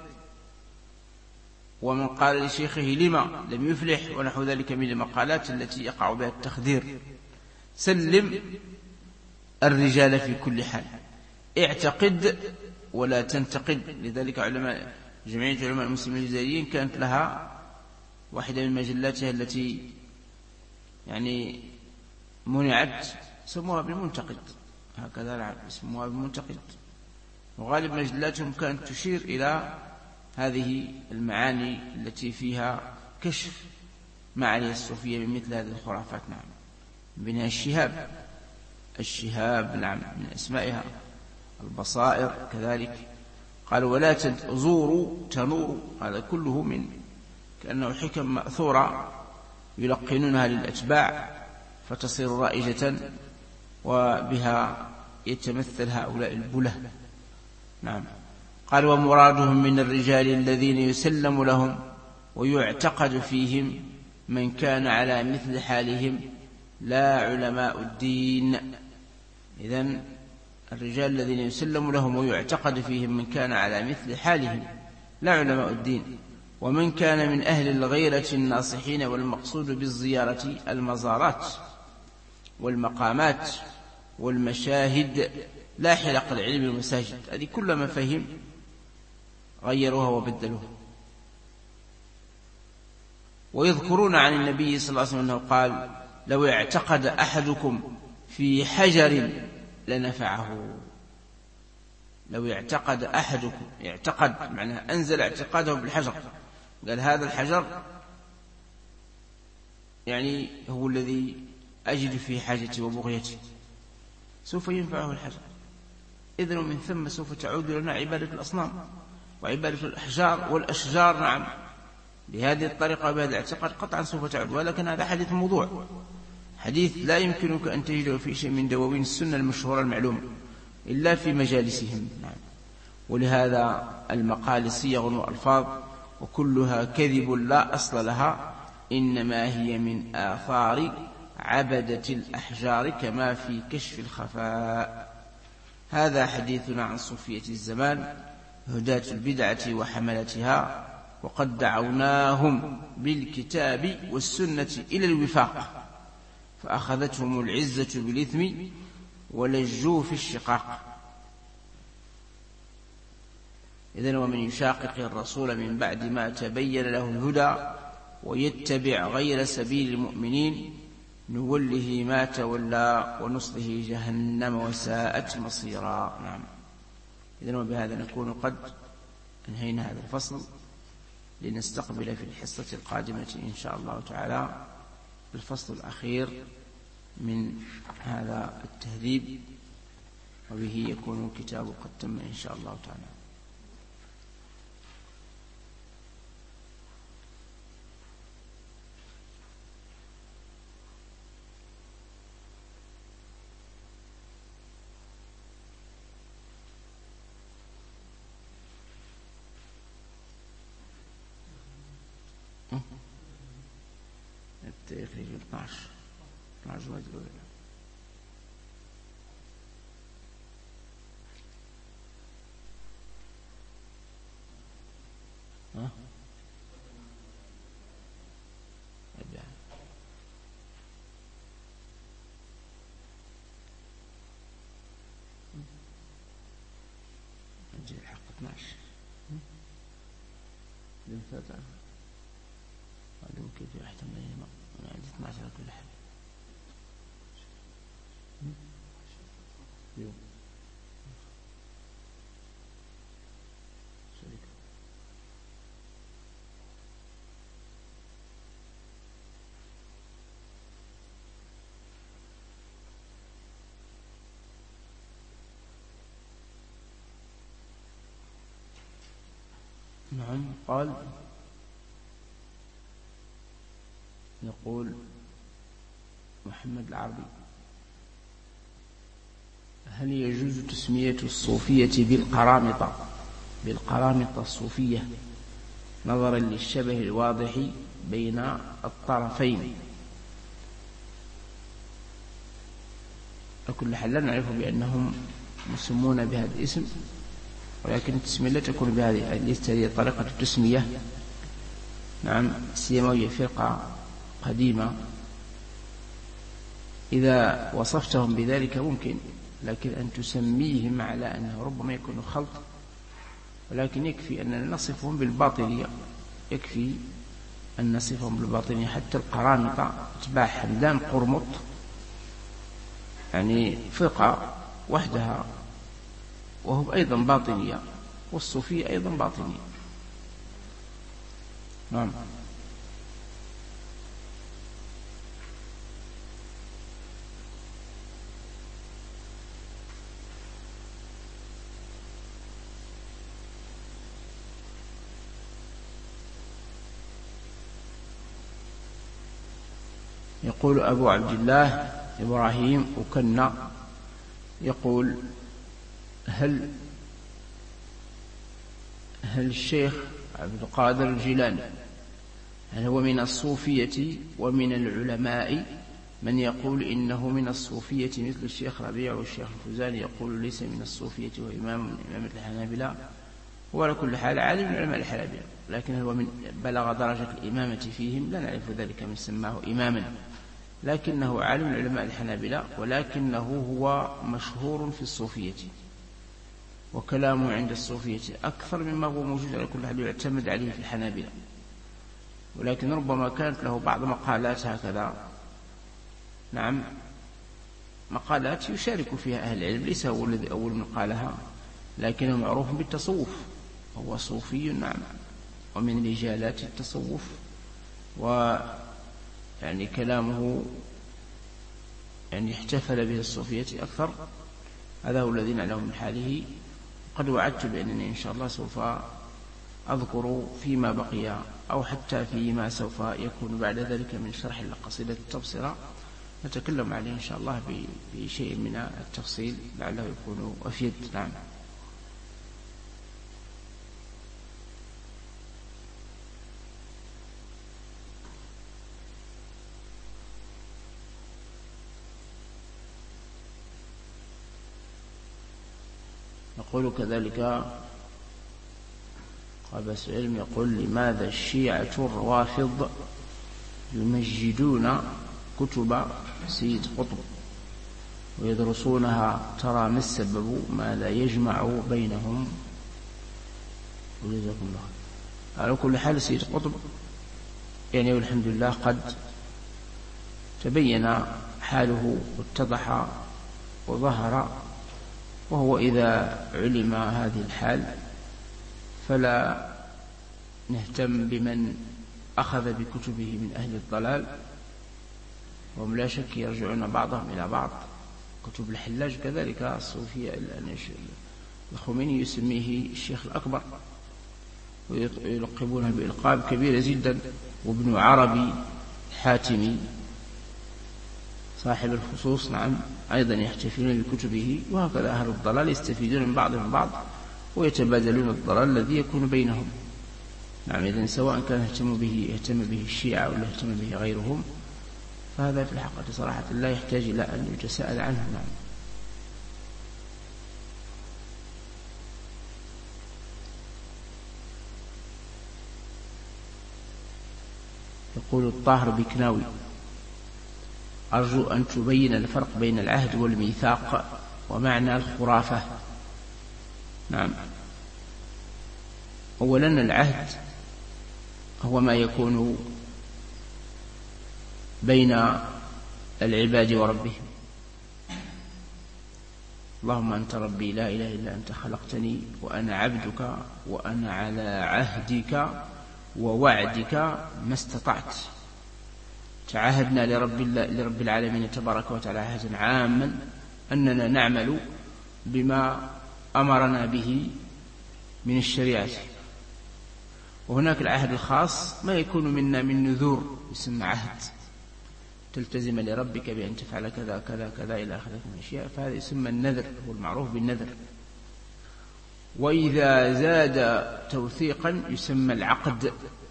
ومن قال لشيخه لما لم يفلح، ونحو ذلك من المقالات التي يقع بها التخدير. سلم الرجال في كل حال، اعتقد ولا تنتقد. لذلك علماء جمعية علماء المسلمين الجزائريين كانت لها واحدة من مجلاتها التي يعني منعت، سموها بالمنتقد، هكذا العب اسموها بالمنتقد. وغالب مجلاتهم كانت تشير إلى هذه المعاني التي فيها كشف معاني الصوفية من مثل هذه الخرافات. نعم. منها الشهاب، الشهاب نعم من أسمائها، البصائر كذلك. قال: ولا تزور تنور، هذا كله من كأنه حكم مأثورة يلقنونها للأتباع فتصير رائجة، وبها يتمثل هؤلاء البله. نعم. قال: ومرادهم من الرجال الذين يسلم لهم ويعتقد فيهم من كان على مثل حالهم لا علماء الدين. إذن الرجال الذين يسلم لهم ويعتقد فيهم من كان على مثل حالهم لا علماء الدين، ومن كان من أهل الغيرة الناصحين، والمقصود بالزيارة المزارات والمقامات والمشاهد لا حلق العلم المساجد. هذه كل مفاهيم غيروها وبدلوها. ويذكرون عن النبي صلى الله عليه وسلم أنه قال: لو اعتقد أحدكم في حجر لنفعه. لو اعتقد أحدكم، اعتقد معناها أنزل اعتقاده بالحجر، قال هذا الحجر يعني هو الذي أجد في حاجتي وبغيتي سوف ينفعه الحجر. إذن ومن ثم سوف تعود لنا عبادة الأصنام وعبادة الأحجار والأشجار. نعم، بهذه الطريقة وبهذا الاعتقاد قطعا سوف تعود. ولكن هذا حديث موضوع، حديث لا يمكنك أن تجده في شيء من دواوين السنة المشهورة المعلومة إلا في مجالسهم. نعم. ولهذا المقال صيغ وألفاظ وكلها كذب لا أصل لها، إنما هي من آثار عبدة الأحجار كما في كشف الخفاء. هذا حديثنا عن صوفية الزمان هداة البدعة وحملتها، وقد دعوناهم بالكتاب والسنة إلى الوفاق فأخذتهم العزة بالإثم ولجوا في الشقاق. إذن ومن يشاقق الرسول من بعد ما تبين له الهدى ويتبع غير سبيل المؤمنين نوله ما تولى ونصله جهنم وساءت مصيرا. نعم. إذن وبهذا نكون قد انهينا هذا الفصل، لنستقبل في الحصة القادمة إن شاء الله تعالى الفصل الأخير من هذا التهذيب، وبه يكون الكتاب قد تم إن شاء الله تعالى. التاريخ اثنا عشر اثنا عشر جماد الأولى. ها أبيع نجي الحق اثنا عشر للفتاة هذا كيف يحتمل هنا أنا عندي اثنا عشر كل حال يوم شركة. نعم. قال يقول محمد العربي: هل يجوز تسمية الصوفية بالقرامطة بالقرامطة الصوفية نظرا للشبه الواضح بين الطرفين؟ لكل حال لا نعرف بأنهم مسمون بهذا الاسم، ولكن التسمية لا تكون بهذه ليست هذه طريقة التسمية. نعم، سيما وهي فرقة قديمة. إذا وصفتهم بذلك ممكن، لكن أن تسميهم على أنه ربما يكون خلط، ولكن يكفي أننا نصفهم بالباطنية، يكفي أن نصفهم بالباطنية. حتى القرامطة اتباع حمدان قرمط يعني فرقة وحدها وهم أيضا باطنية، والصوفية أيضا باطنية. نعم. يقول أبو عبد الله إبراهيم أكنى يقول: هل هل الشيخ عبد القادر الجيلاني هل هو من الصوفية ومن العلماء من يقول إنه من الصوفية مثل الشيخ ربيع والشيخ الفوزاني يقول ليس من الصوفية وإمام من إمامة الحنابلة؟ وعلى كل حال عالم من علماء الحنابلة، لكن هو من بلغ درجة الإمامة فيهم لا نعرف ذلك من سماه إماما، لكنه عالم من علماء الحنابلة، ولكنه هو مشهور في الصوفية، وكلامه عند الصوفية أكثر مما هو موجود على كل حال يعتمد عليه في الحنابلة، ولكن ربما كانت له بعض مقالات هكذا. نعم، مقالات يشارك فيها أهل العلم، ليس هو الذي أول من قالها، لكنه معروف بالتصوف، هو صوفي. نعم، ومن رجالات التصوف، ويعني كلامه يعني احتفل به الصوفية أكثر. هذا هو الذي نعلم من حاله. قد وعدت بأنني إن شاء الله سوف أذكر فيما بقي أو حتى فيما سوف يكون بعد ذلك من شرح القصيدة التبصرة نتكلم عليه إن شاء الله بشيء من التفصيل لعله يكون أفيد. نعم. نقول كذلك قابس العلم يقول: لماذا الشيعة الروافض يمجدون كتب سيد قطب ويدرسونها؟ ترى ما السبب؟ ماذا يجمع بينهم؟ وجزاكم الله. على كل حال سيد قطب يعني والحمد لله قد تبين حاله واتضح وظهر، وهو إذا علم هذه الحال فلا نهتم بمن أخذ بكتبه من أهل الضلال، وهم لا شك يرجعون بعضهم إلى بعض. كتب الحلاج كذلك الصوفية، الخميني يسميه الشيخ الأكبر ويلقبونه بإلقاب كبيرة جدا. وابن عربي الحاتمي صاحب الخصوص نعم أيضا يحتفلون بكتبه. وهكذا أهل الضلال يستفيدون من بعضهم بعض ويتبادلون الضلال الذي يكون بينهم. نعم. إذن سواء كان يهتم به يهتم به الشيعة ولا يهتم به غيرهم، فهذا في الحقيقة صراحة لا يحتاج إلى أن يتساءل عنه. نعم. يقول الطاهر بكناوي: أرجو أن تبين الفرق بين العهد والميثاق ومعنى الخرافة. نعم. أولا العهد هو ما يكون بين العباد وربهم. اللهم أنت ربي لا إله إلا أنت خلقتني وأنا عبدك وأنا على عهدك ووعدك ما استطعت. تعاهدنا لرب, لرب العالمين تبارك وتعالى عهدا عاما أننا نعمل بما أمرنا به من الشريعة. وهناك العهد الخاص ما يكون منا من نذور يسمى عهد، تلتزم لربك بأن تفعل كذا كذا كذا إلى آخره من الأشياء، فهذا يسمى النذر، هو المعروف بالنذر. وإذا زاد توثيقا يسمى العقد.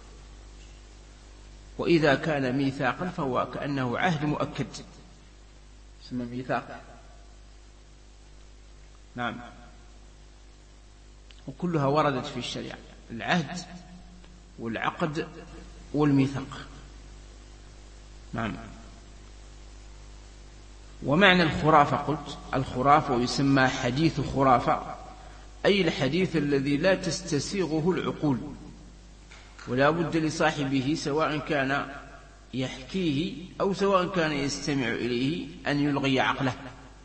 وإذا كان ميثاقا فهو كأنه عهد مؤكد يسمى ميثاق. نعم. وكلها وردت في الشريعة: العهد والعقد والميثاق. نعم. ومعنى الخرافة قلت: الخرافة يسمى حديث خرافة، أي الحديث الذي لا تستسيغه العقول، ولا بد لصاحبه سواء كان يحكيه أو سواء كان يستمع إليه أن يلغي عقله.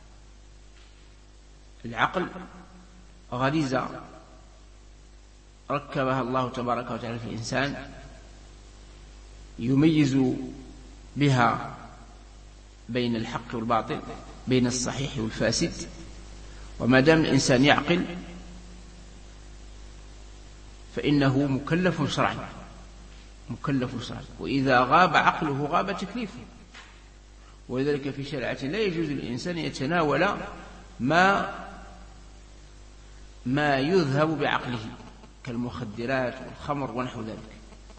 العقل غريزة ركبها الله تبارك وتعالى في الإنسان يميز بها بين الحق والباطل، بين الصحيح والفاسد. وما دام الإنسان يعقل فإنه مكلف شرعا، مكلف شرعا. وإذا غاب عقله غاب تكليفه. ولذلك في شريعة لا يجوز للإنسان يتناول ما ما يذهب بعقله كالمخدرات والخمر ونحو ذلك.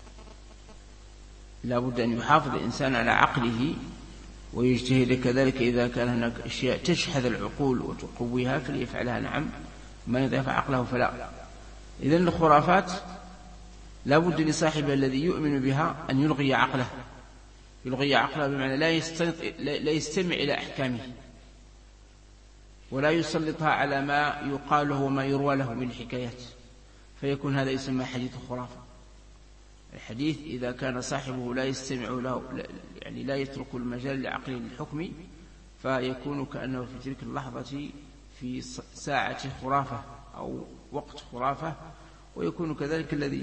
لا بد أن يحافظ الإنسان على عقله ويجتهد كذلك. إذا كان هناك أشياء تشحذ العقول وتقويها فليفعلها. نعم. ما يضعف عقله فلا. إذن الخرافات لا بد لصاحبها الذي يؤمن بها أن يلغي عقله. يلغي عقله بمعنى لا لا يستمع إلى أحكامه ولا يسلطها على ما يقال له وما يروى له من الحكايات، فيكون هذا يسمى حديث خرافة. الحديث إذا كان صاحبه لا يستمع له، يعني لا يترك المجال لعقله للحكم، فيكون كأنه في تلك اللحظة في ساعة خرافة أو وقت خرافة. ويكون كذلك الذي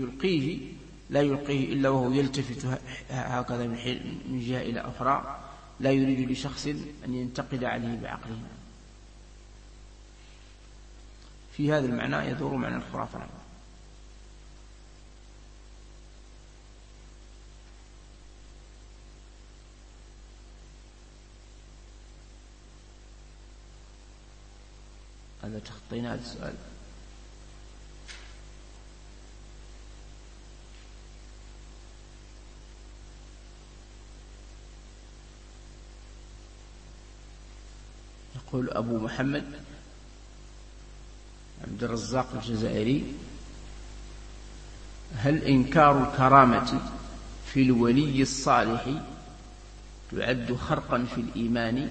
يلقيه لا يلقيه إلا وهو يلتفت هكذا من جهة إلى أخرى لا يريد لشخص أن ينتقد عليه بعقله. في هذا المعنى يدور معنى الخرافة. هذا تخطينا هذا السؤال. يقول أبو محمد عبد الرزاق الجزائري: هل إنكار الكرامة في الولي الصالح تعد خرقا في الإيمان؟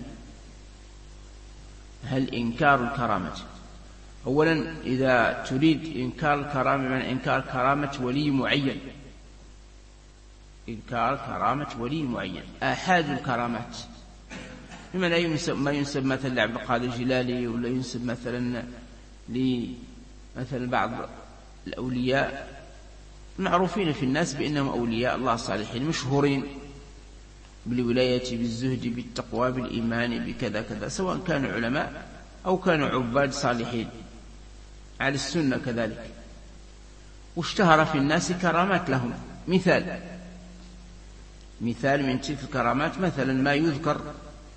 هل إنكار الكرامة، أولا إذا تريد إنكار الكرامة من إنكار كرامة ولي معين، إنكار كرامة ولي معين، آحاد الكرامات، مما لا ينسب ما ينسب مثلا لعبد القادر الجيلاني، ولا ينسب مثلا لمثلا بعض الأولياء معروفين في الناس بأنهم أولياء الله الصالحين مشهورين بالولاية بالزهد بالتقوى بالإيمان بكذا كذا، سواء كانوا علماء أو كانوا عباد صالحين على السنة كذلك، واشتهر في الناس كرامات لهم. مثال مثال من تلك الكرامات مثلا ما يذكر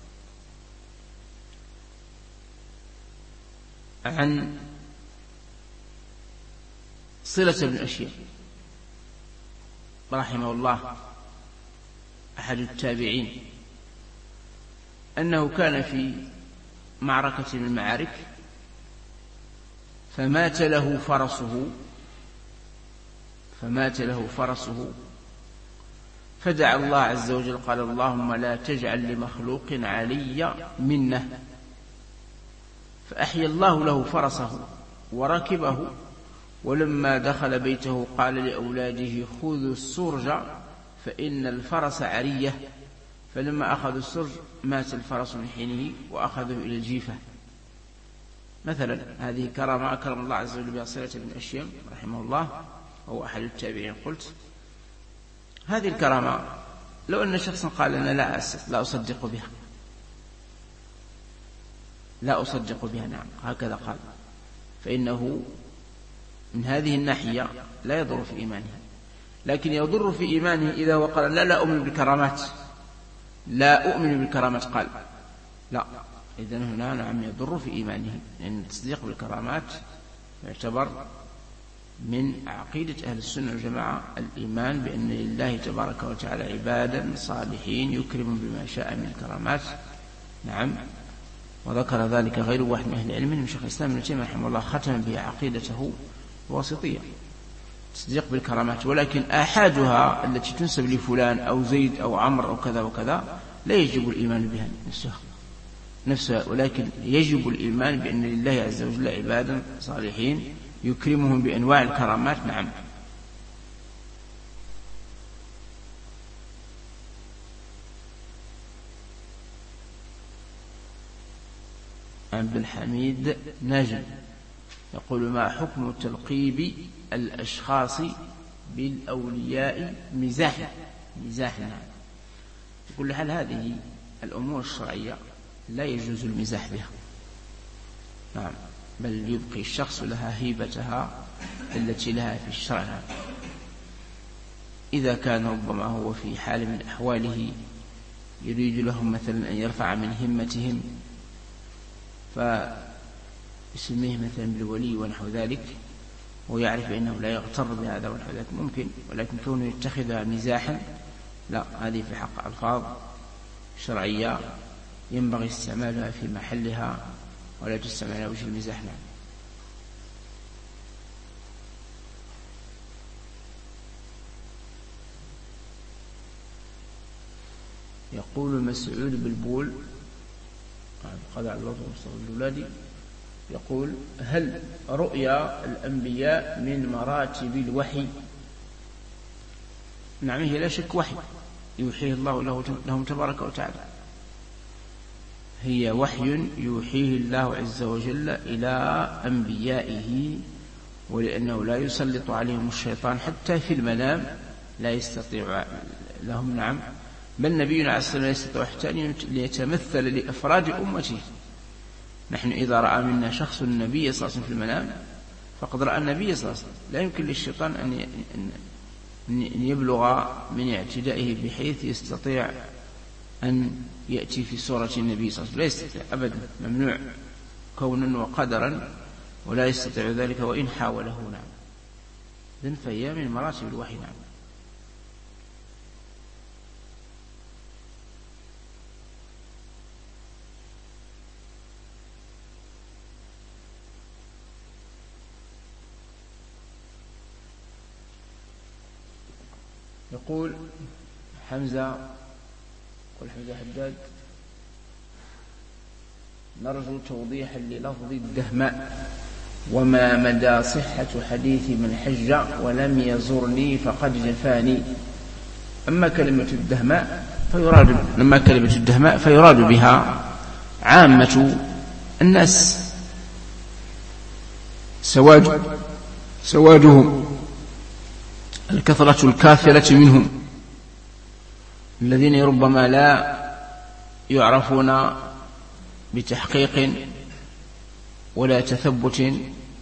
عن صلة بن أشياء رحمه الله أحد التابعين، أنه كان في معركة من المعارك فمات له فرسه فمات له فرسه فدعا الله عز وجل قال: اللهم لا تجعل لمخلوق علي منه، فأحيا الله له فرسه وركبه، ولما دخل بيته قال لأولاده: خذوا السرج فإن الفرس عرية، فلما أخذوا السرج مات الفرس من حينه وأخذه إلى الجيفة. مثلا هذه كرامة أكرم الله عز وجل بها صلة بن أشيم رحمه الله، وهو أحد التابعين. قلت هذه الكرامة لو أن شخصا قال أنا لا لا أصدق بها لا أصدق بها نعم هكذا قال، فإنه من هذه الناحية لا يضر في إيمانه، لكن يضر في إيمانه إذا وقال لا لا أؤمن بالكرامات لا أؤمن بالكرامات قال لا، إذن هنا نعم يضر في إيمانه، لأن التصديق بالكرامات يعتبر من عقيدة أهل السنة والجماعة الإيمان بأن لله تبارك وتعالى عبادا صالحين يكرم بما شاء من الكرامات. نعم، وذكر ذلك غير واحد من أهل العلم من شيخ الإسلام ابن تيمية رحمه الله ختم به عقيدته الواسطية، تصديق بالكرامات. ولكن آحادها التي تنسب لفلان أو زيد أو عمر أو كذا وكذا لا يجب الإيمان بها نفسها نفسها ولكن يجب الإيمان بأن لله عز وجل عبادا صالحين يكرمهم بأنواع الكرامات. نعم. عبد الحميد ناجم يقول: ما حكم تلقيب الأشخاص بالأولياء مزاحا مزاحا بكل حال هذه الأمور الشرعية لا يجوز المزاح بها. نعم، بل يبقي الشخص لها هيبتها التي لها في الشرع. إذا كان ربما هو في حال من أحواله يريد لهم مثلا أن يرفع من همتهم فيسميه مثلا بالولي ونحو ذلك، ويعرف أنه لا يغتر بهذا ونحو ذلك ممكن، ولكن كونه يتخذها مزاحا لا، هذه في حق ألفاظ شرعية ينبغي استعمالها في محلها ولا تستعمل على وجه المزاح. نعم. يقول مسعود بالبول قضاء الله ومصطفى الأولادي يقول: هل رؤيا الأنبياء من مراتب الوحي؟ نعم، هي لا شك وحي يوحيه الله لهم تبارك وتعالى، هي وحي يوحيه الله عز وجل إلى أنبيائه، ولأنه لا يسلط عليهم الشيطان حتى في المنام لا يستطيع لهم نعم بل نبينا عليه الصلاة والسلام لا يستطيع حتى ليتمثل لأفراد أمته. نحن إذا رأى منا شخص النبي صلى الله عليه وسلم في المنام فقد رأى النبي صلى الله عليه وسلم، لا يمكن للشيطان أن يبلغ من اعتدائه بحيث يستطيع أن يأتي في صورة النبي صلى الله عليه وسلم، لا يستطيع أبدا، ممنوع كونا وقدرا، ولا يستطيع ذلك وإن حاوله. نعم. إذن فهي من مراتب الوحي. نعم. يقول حمزة، قل حمزة حداد: نرجو توضيحا للفظ الدهماء، وما مدى صحة حديث من حج ولم يزرني فقد جفاني. أما كلمة الدهماء فيراد لما كلمة الدهماء فيراد بها عامة الناس، سواد سوادهم، الكثرة الكاثرة منهم، الذين ربما لا يعرفون بتحقيق ولا تثبت،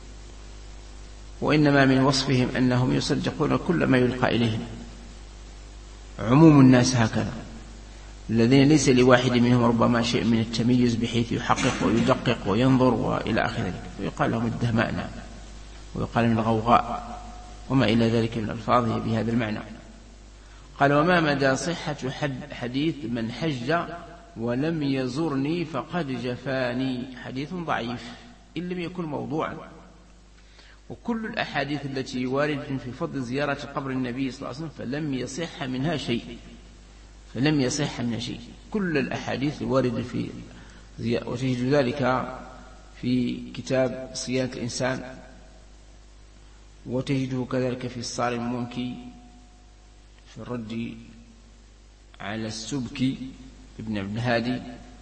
وإنما من وصفهم أنهم يصدقون كل ما يلقى إليهم. عموم الناس هكذا، الذين ليس لواحد منهم ربما شيء من التميز بحيث يحقق ويدقق وينظر وإلى آخر ذلك، ويقال لهم الدهماء، ويقال من الغوغاء وما إلى ذلك من ألفاظه بهذا المعنى. قال: وما مدى صحة حديث من حج ولم يزرني فقد جفاني. حديث ضعيف إن لم يكن موضوعا، وكل الأحاديث التي واردة في فضل زيارة قبر النبي صلى الله عليه وسلم فلم يصح منها شيء، فلم يصح منها شيء كل الأحاديث الواردة في زيارة، وتجد ذلك في كتاب صيانة الإنسان، وتجده كذلك في الصارم المنكي في الرد على السبكي ابن ابن هادي،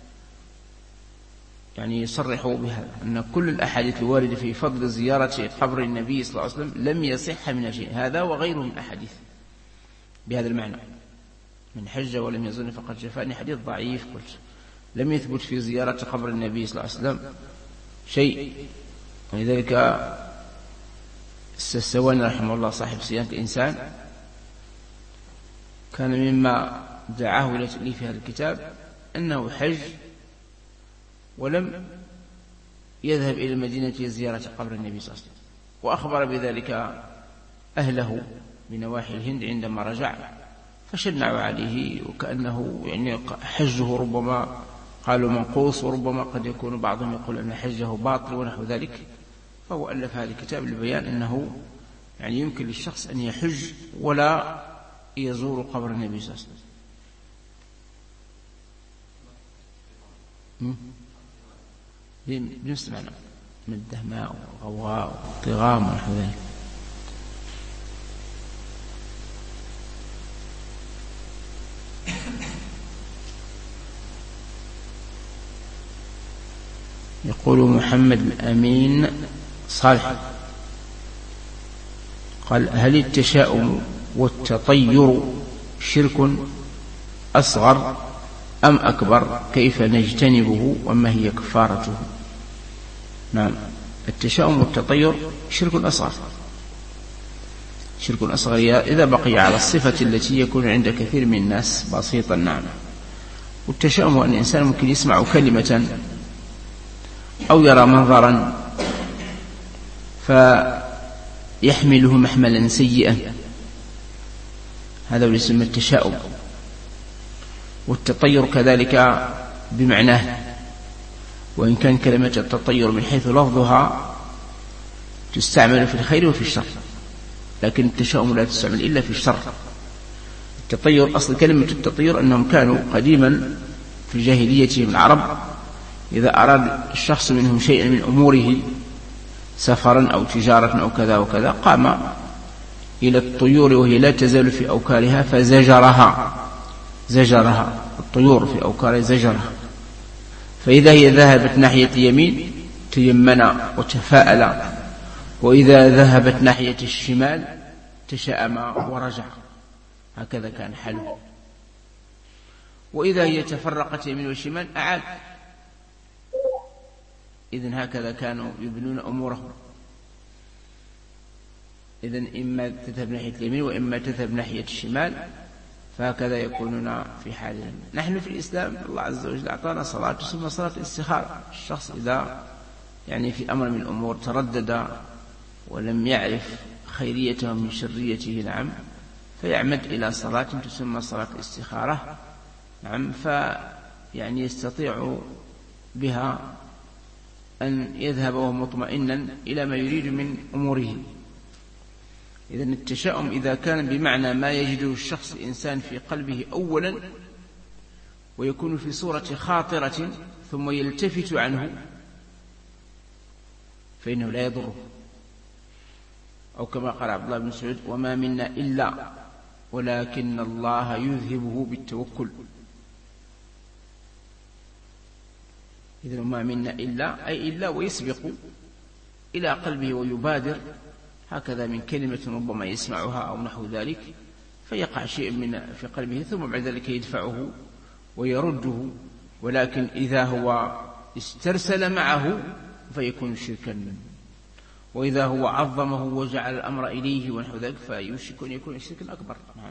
يعني يصرحوا بهذا أن كل الأحاديث الواردة في فضل زيارة قبر النبي صلى الله عليه وسلم لم يصح من شيء، هذا وغيره من أحاديث بهذا المعنى. من حج ولم يزرني فقد جفاني حديث ضعيف، قلت لم يثبت في زيارة قبر النبي صلى الله عليه وسلم شيء. ولذلك السسواني رحمه الله صاحب صيانة الإنسان كان مما دعاه إلى تأليف هذا الكتاب أنه حج ولم يذهب إلى المدينة لزيارة قبر النبي صلى الله عليه وسلم، وأخبر بذلك أهله بنواحي الهند عندما رجع، فشنعوا عليه وكأنه يعني حجه ربما قالوا منقوص، وربما قد يكون بعضهم يقول أن حجه باطل ونحو ذلك. فهو ألف هذا الكتاب لبيان أنه يعني يمكن للشخص أن يحج ولا يزور قبر النبي صلى الله عليه وسلم. بنفس المعنى من الدهماء وغوغاء وطغام ونحو ذلك. يقول محمد الأمين صالح قال: هل التشاؤم والتطير شرك أصغر أم أكبر؟ كيف نجتنبه وما هي كفارته؟ نعم، التشاؤم والتطير شرك أصغر، شرك أصغر إذا بقي على الصفة التي يكون عند كثير من الناس بسيطا. نعم. والتشاؤم أن الإنسان ممكن يسمع كلمة أو يرى منظرا فيحمله محملا سيئا، هذا يسمى التشاؤم. والتطير كذلك بمعناه، وإن كان كلمة التطير من حيث لفظها تستعمل في الخير وفي الشر، لكن التشاؤم لا تستعمل إلا في الشر. التطير، أصل كلمة التطير أنهم كانوا قديما في جاهليتهم العرب إذا أراد الشخص منهم شيئا من أموره سفرا أو تجارة أو كذا وكذا قام إلى الطيور وهي لا تزال في أوكارها فزجرها، زجرها الطيور في أوكارها زجرها، فإذا هي ذهبت ناحية يمين تيمن وتفاءل، وإذا ذهبت ناحية الشمال تشاءم ورجع، هكذا كان حاله. وإذا هي تفرقت يمين وشمال أعاد. إذن هكذا كانوا يبنون أمورهم. إذن إما تذهب ناحية اليمين وإما تذهب ناحية الشمال، فهكذا يكونون في حالهم. نحن في الإسلام الله عز وجل أعطانا صلاة تسمى صلاة الاستخارة. الشخص إذا يعني في أمر من الأمور تردد ولم يعرف خيريته من شريته، نعم، فيعمد إلى صلاة تسمى صلاة الاستخارة، نعم، فيعني يستطيع بها أن يذهب وهو مطمئنا إلى ما يريد من أموره. إذن التشاؤم إذا كان بمعنى ما يجده الشخص الإنسان في قلبه أولا ويكون في صورة خاطرة ثم يلتفت عنه فإنه لا يضره، أو كما قال عبد الله بن مسعود: وما منا إلا ولكن الله يذهبه بالتوكل. إذن ما منا إلا أي إلا ويسبق إلى قلبه ويبادر هكذا من كلمة ربما يسمعها أو نحو ذلك، فيقع شيء من في قلبه ثم بعد ذلك يدفعه ويرده. ولكن إذا هو استرسل معه فيكون شركا منه، وإذا هو عظمه وجعل الأمر إليه ونحو ذلك فيوشك أن يكون شركا أكبر. نعم.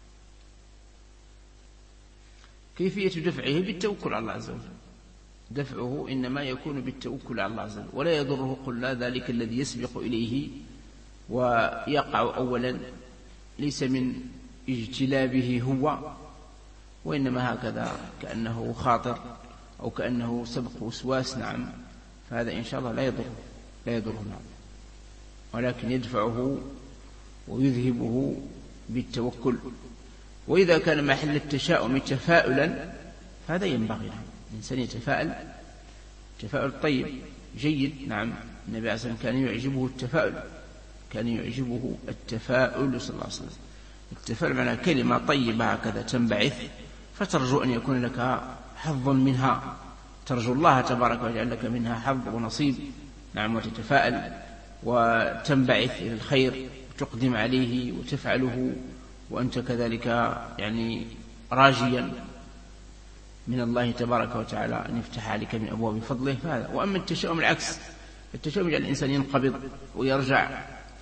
كيفية دفعه؟ بالتوكل على الله عز وجل. دفعه إنما يكون بالتوكل على الله عز وجل، ولا يضره قلنا ذلك الذي يسبق إليه ويقع أولا ليس من اجتلابه هو، وإنما هكذا كأنه خاطر أو كأنه سبق وسواس، نعم، فهذا إن شاء الله لا يضره لا يضره نعم، ولكن يدفعه ويذهبه بالتوكل. وإذا كان محل التشاؤم تفاؤلا فهذا ينبغي، نعم، الإنسان يتفاءل تفاؤل طيب جيد. نعم، النبي عليه الصلاة والسلام كان يعجبه التفاؤل كان يعجبه التفاؤل صلى الله عليه وسلم. التفاؤل معنى كلمة طيبة هكذا تنبعث فترجو أن يكون لك حظ منها، ترجو الله تبارك وتعالى لك منها حظ ونصيب، نعم، وتتفاءل وتنبعث إلى الخير وتقدم عليه وتفعله وأنت كذلك يعني راجيا من الله تبارك وتعالى أن يفتح عليك من أبواب فضله. فهذا. وأما التشاؤم العكس، التشاؤم يجعل الإنسان ينقبض ويرجع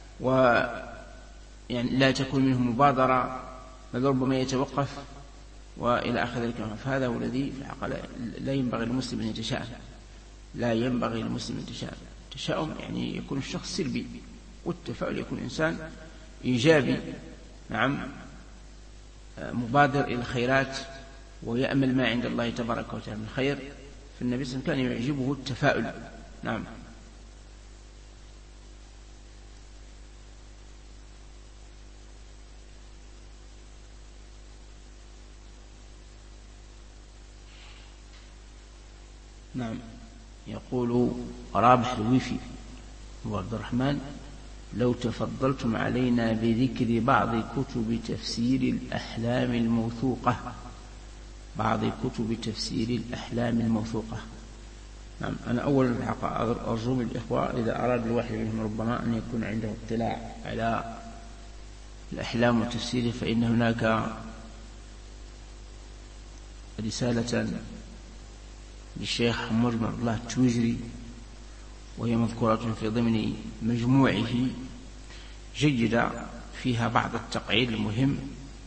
ويعني لا تكون منه مبادرة، بل ربما يتوقف وإلى آخر ذلك. فهذا هو الذي في الحقيقة لا ينبغي للمسلم أن يتشاءم لا ينبغي للمسلم أن يتشاءم. التشاؤم يعني يكون الشخص سلبي، والتفاؤل يكون إنسان إيجابي، نعم، مبادر إلى الخيرات ويأمل ما عند الله تبارك وتعالى من خير. فالنبي صلى الله عليه وسلم كان يعجبه التفاؤل. نعم. نعم. يقول رابح الويفي وعبد الرحمن: لو تفضلتم علينا بذكر بعض كتب تفسير الأحلام الموثوقة بعض كتب تفسير الأحلام الموثوقة. نعم. أنا أولا أرجو من الإخوة إذا أراد الواحد منهم ربما أن يكون عنده اطلاع على الأحلام وتفسيره، فإن هناك رسالة للشيخ حمود بن عبد الله التويجري وهي مذكورة في ضمن مجموعه جيدة، فيها بعض التقعيد المهم.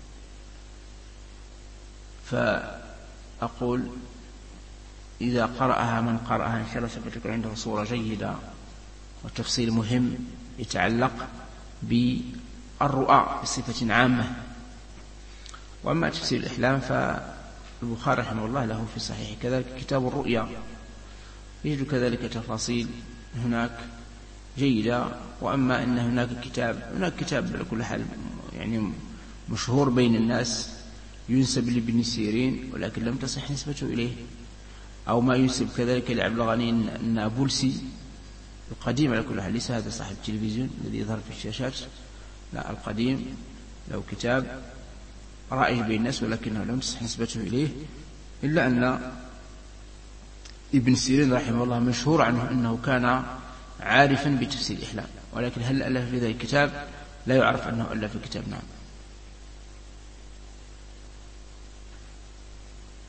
فأقول إذا قرأها من قرأها إن شاء الله ستكون عنده صورة جيدة وتفصيل مهم يتعلق بالرؤى بصفة عامة. وأما تفسير الأحلام فالبخاري رحمه الله له في صحيح كذلك كتاب الرؤيا، يجد كذلك تفاصيل هناك جيدة. وأما أن هناك كتاب هناك كتاب على كل حال يعني مشهور بين الناس ينسب لابن سيرين ولكن لم تصح نسبته إليه، أو ما ينسب كذلك لعبد الغني النابلسي القديم على كل حال، ليس هذا صاحب التلفزيون الذي يظهر في الشاشات، لا، القديم له كتاب رائج بين الناس ولكنه لم تصح نسبته إليه، إلا أن ابن سيرين رحمه الله مشهور عنه أنه كان عارفا بتفسير الإحلام، ولكن هل ألف في ذلك الكتاب؟ لا يعرف أنه ألف الكتاب. نعم.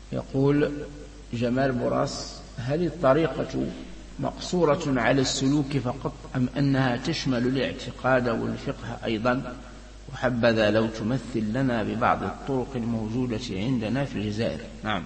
يقول جمال براس: هل الطريقة مقصورة على السلوك فقط أم أنها تشمل الاعتقاد والفقه أيضا؟ وحبذا لو تمثل لنا ببعض الطرق الموجودة عندنا في الجزائر. نعم،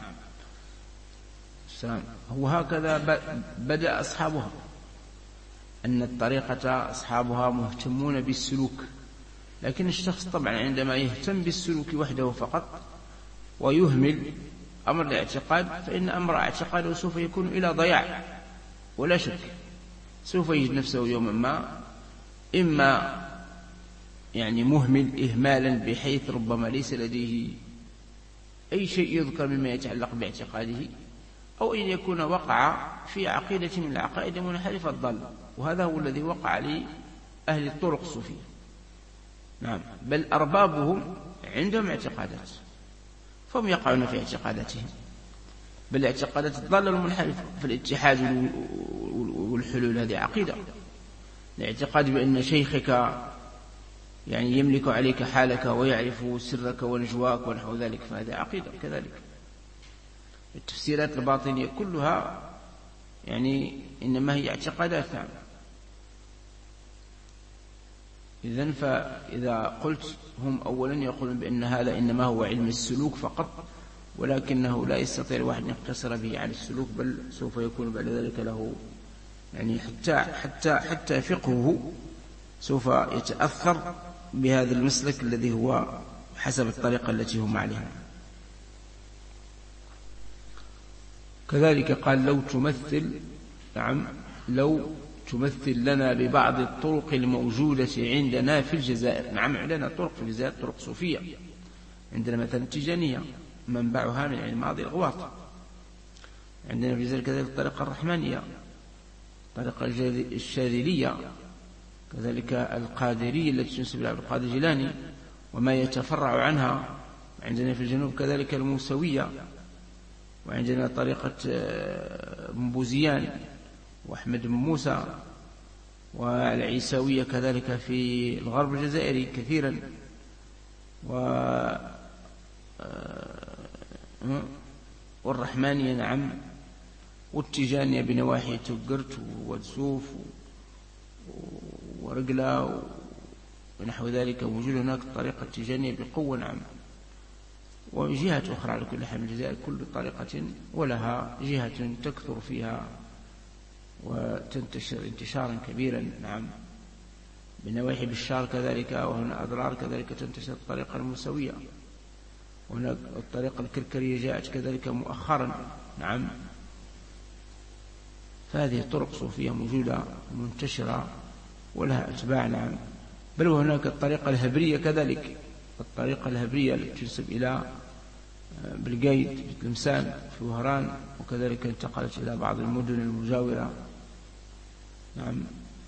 هو هكذا بدأ أصحابها، أن الطريقة أصحابها مهتمون بالسلوك، لكن الشخص طبعا عندما يهتم بالسلوك وحده فقط ويهمل أمر الاعتقاد فإن أمر اعتقاده سوف يكون إلى ضياع، ولا شك سوف يجد نفسه يوما ما إما يعني مهمل إهمالا بحيث ربما ليس لديه أي شيء يذكر مما يتعلق باعتقاده، أو أن يكون وقع في عقيدة من العقائد المنحرفة الضالة، وهذا هو الذي وقع لأهل الطرق الصوفية. نعم، بل أربابهم عندهم اعتقادات فهم يقعون في اعتقاداتهم، بل اعتقادات الضالة المنحرفة. فالاتحاد والحلول هذه عقيدة، الاعتقاد بأن شيخك يعني يملك عليك حالك ويعرف سرك ونجواك ونحو ذلك فهذه عقيدة كذلك. التفسيرات الباطنية كلها يعني إنما هي اعتقادات. إذن فإذا قلت هم أولا يقولون بأن هذا إنما هو علم السلوك فقط، ولكنه لا يستطيع الواحد أن يقتصر به على السلوك، بل سوف يكون بعد ذلك له يعني حتى حتى حتى فقهه سوف يتأثر بهذا المسلك الذي هو حسب الطريقة التي هم عليها. كذلك قال: لو تمثل نعم لو تمثل لنا ببعض الطرق الموجودة عندنا في الجزائر. نعم، عندنا طرق في الجزائر، طرق صوفية. عندنا مثلا التجانية منبعها من الماضي الغواط، عندنا في الجزائر كذلك الطريقة الرحمانية، الطريقة الشاذلية، كذلك القادرية التي تنسب إلى عبد القادر الجيلاني وما يتفرع عنها. عندنا في الجنوب كذلك الموسوية، وعندنا طريقة بوزيان وأحمد بن موسى، والعيساوية كذلك في الغرب الجزائري كثيرا، والرحمانية نعم، والتجانية بنواحي تقرت ودسوف ورقلة ونحو ذلك موجود هناك الطريقة التجانية بقوة. نعم، وجهات أخرى على كل حال الجزائر كل طريقة ولها جهة تكثر فيها وتنتشر انتشارا كبيرا. نعم، بنواحي بالشار كذلك، وهنا أضرار كذلك تنتشر الطريقة الموسوية، وهناك الطريقة الكركرية جاءت كذلك مؤخرا. نعم، فهذه طرق صوفية موجودة منتشرة ولها أتباع. نعم، بل وهناك الطريقة الهبرية كذلك، الطريقة الهبرية التي تنسب إلى بالقيد في تلمسان في وهران، وكذلك انتقلت إلى بعض المدن المجاورة. نعم،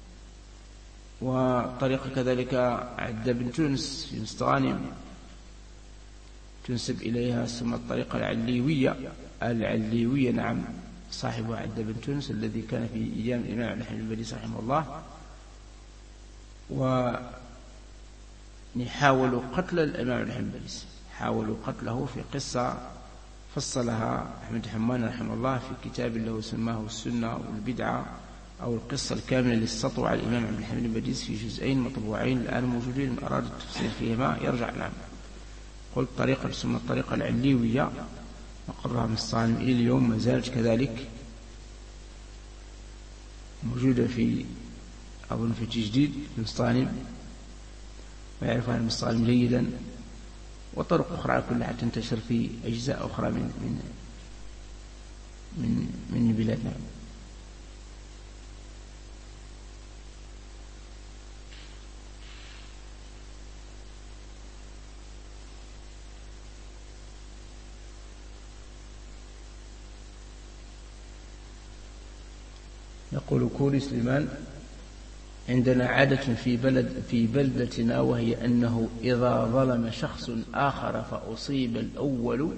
وطريقة كذلك عدة بن تونس في مستغانم تنسب إليها ثم الطريقة العليوية العليوية نعم، صاحبها عدة بن تونس الذي كان في أيام الإمام أحمد بن بديس رحمه الله، وحاولوا قتل الإمام أحمد بن بديس، حاولوا قتله في قصة فصلها أحمد حمان رحمه الله في كتاب له سماه السنة والبدعة، أو القصة الكاملة للسطو على الإمام عبد الحميد بن بديس في جزئين مطبوعين الآن موجودين، من أراد التفسير فيهما يرجع. نعم، قلت طريقة تسمى الطريقة العليوية، مقرها من الصانم إلى اليوم ما زالت كذلك موجودة في أظن في تجديد في الصانم، ويعرفها المصطلم جيدا، وطرق أخرى كلها تنتشر في أجزاء أخرى من من من من بلادنا. يقول كوري سليمان: عندنا عادة في بلد في بلدتنا، وهي أنه إذا ظلم شخص آخر فأصيب الأول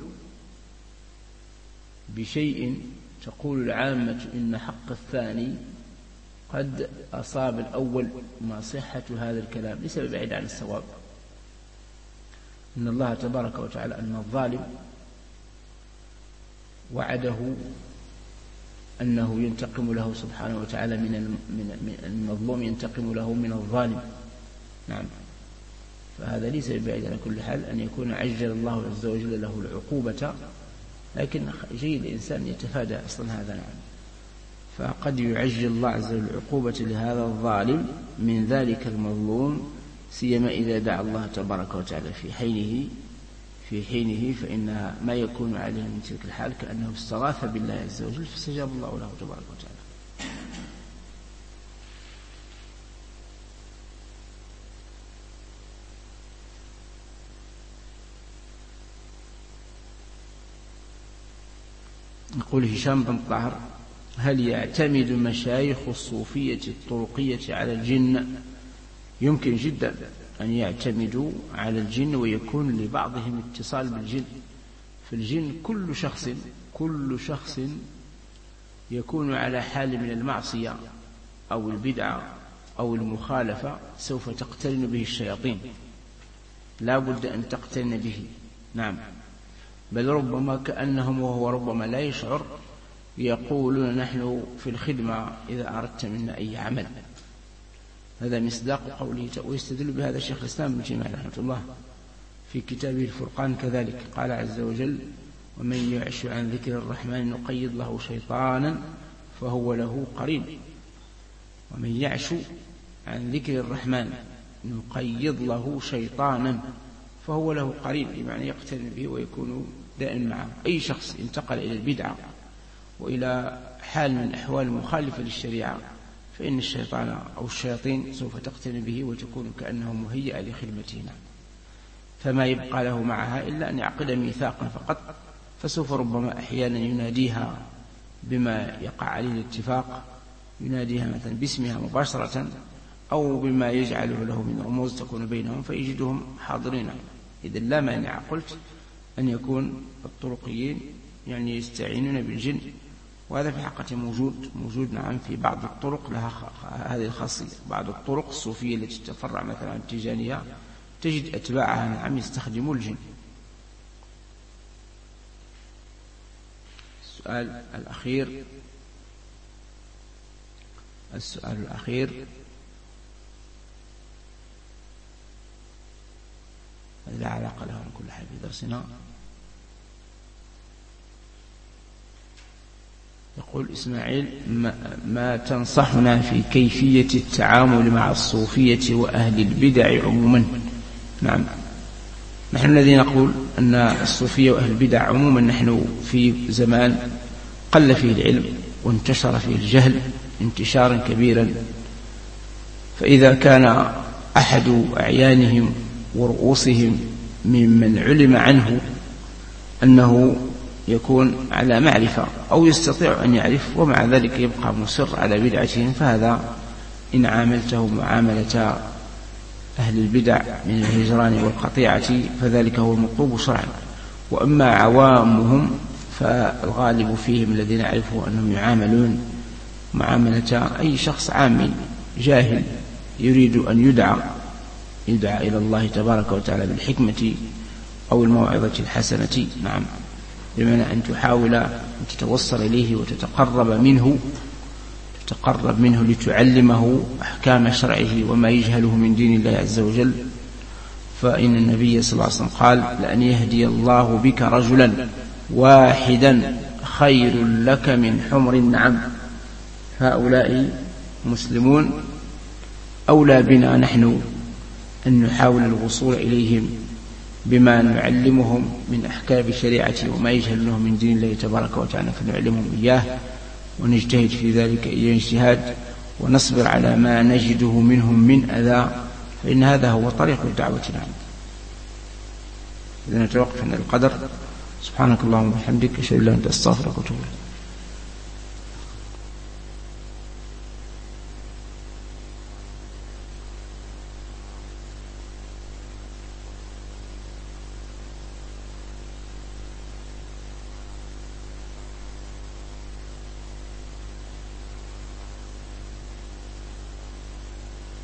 بشيء تقول العامة إن حق الثاني قد أصاب الأول. ما صحة هذا الكلام؟ ليس بعيد عن الصواب. إن الله تبارك وتعالى أن الظالم وعده أنه ينتقم له سبحانه وتعالى من المظلوم، ينتقم له من الظالم. نعم. فهذا ليس ببعيد على كل حال أن يكون عجل الله عز وجل له العقوبة، لكن جيد الإنسان يتفادى أصلا هذا. نعم. فقد يعجل الله عز وجل العقوبة لهذا الظالم من ذلك المظلوم، سيما إذا دعا الله تبارك وتعالى في حينه في حينه فإن ما يكون عليه من تلك الحال كأنه استغاث بالله عز وجل فاستجاب الله له تبارك وتعالى. يقول هشام بن طاهر: هل يعتمد مشايخ الصوفية الطرقية على الجن؟ يمكن جدا أن يعتمدوا على الجن ويكون لبعضهم اتصال بالجن. في الجن كل شخص كل شخص يكون على حال من المعصية أو البدعة أو المخالفة سوف تقترن به الشياطين، لا بد أن تقترن به. نعم. بل ربما كأنهم وهو ربما لا يشعر يقولون: نحن في الخدمة إذا أردت منا أي عمل. هذا مصداق قوله، ويستدل بهذا الشيخ الإسلام ابن تيمية رحمه الله في كتابه الفرقان كذلك. قال عز وجل: ومن يعش عن ذكر الرحمن نقيض له شيطانا فهو له قرين. ومن يعش عن ذكر الرحمن نقيض له شيطانا فهو له قرين، بمعنى يقترن به ويكون دائما معه. أي شخص انتقل إلى البدعة وإلى حال من الأحوال المخالفة للشريعة فإن الشيطان أو الشياطين سوف تقترن به وتكون كأنه مهيئة لخدمته. فما يبقى له معها إلا أن يعقد ميثاقا فقط، فسوف ربما أحيانا يناديها بما يقع عليه الاتفاق، يناديها مثلا باسمها مباشرة أو بما يجعله له من رموز تكون بينهم فيجدهم حاضرين. إذا لا مانع قلت أن يكون الطرقيين يعني يستعينون بالجن، وهذا في حقيقة موجود موجود نعم في بعض الطرق لها هذه الخاصية. بعض الطرق الصوفية التي تفرع مثلا التجانية تجد أتباعها نعم يستخدمون الجن. السؤال الأخير السؤال الأخير لا علاقة له من كل حال في درسنا. يقول إسماعيل: ما, ما تنصحنا في كيفية التعامل مع الصوفية وأهل البدع عموما؟ نعم، نحن الذين نقول أن الصوفية وأهل البدع عموما نحن في زمان قل فيه العلم وانتشر فيه الجهل انتشارا كبيرا، فإذا كان أحد أعيانهم ورؤوسهم ممن علم عنه أنه يكون على معرفة أو يستطيع أن يعرف ومع ذلك يبقى مصر على بدعتهم، فهذا إن عاملته معاملة أهل البدع من الهجران والقطيعة فذلك هو المطلوب شرعا. وأما عوامهم فالغالب فيهم الذين عرفوا أنهم يعاملون معاملة أي شخص عام جاهل يريد أن يدعى يدعى إلى الله تبارك وتعالى بالحكمة أو الموعظة الحسنة. نعم، بمعنى أن تحاول أن تتوصل إليه وتتقرب منه تتقرب منه لتعلمه أحكام شرعه وما يجهله من دين الله عز وجل. فإن النبي صلى الله عليه وسلم قال: لأن يهدي الله بك رجلا واحدا خير لك من حمر النعم. هؤلاء مسلمون أولى بنا نحن أن نحاول الوصول إليهم بما نعلمهم من أحكام شريعته وما يجهلونه من دين الله تبارك وتعالى فنعلمهم إياه ونجتهد في ذلك إلى اجتهاد ونصبر على ما نجده منهم من أذى، فإن هذا هو طريق الدعوة. نعم، إذا نتوقف عند القدر. سبحانك اللهم وبحمدك أشهد أن لا إله إلا أنت أستغفرك وأتوب إليك.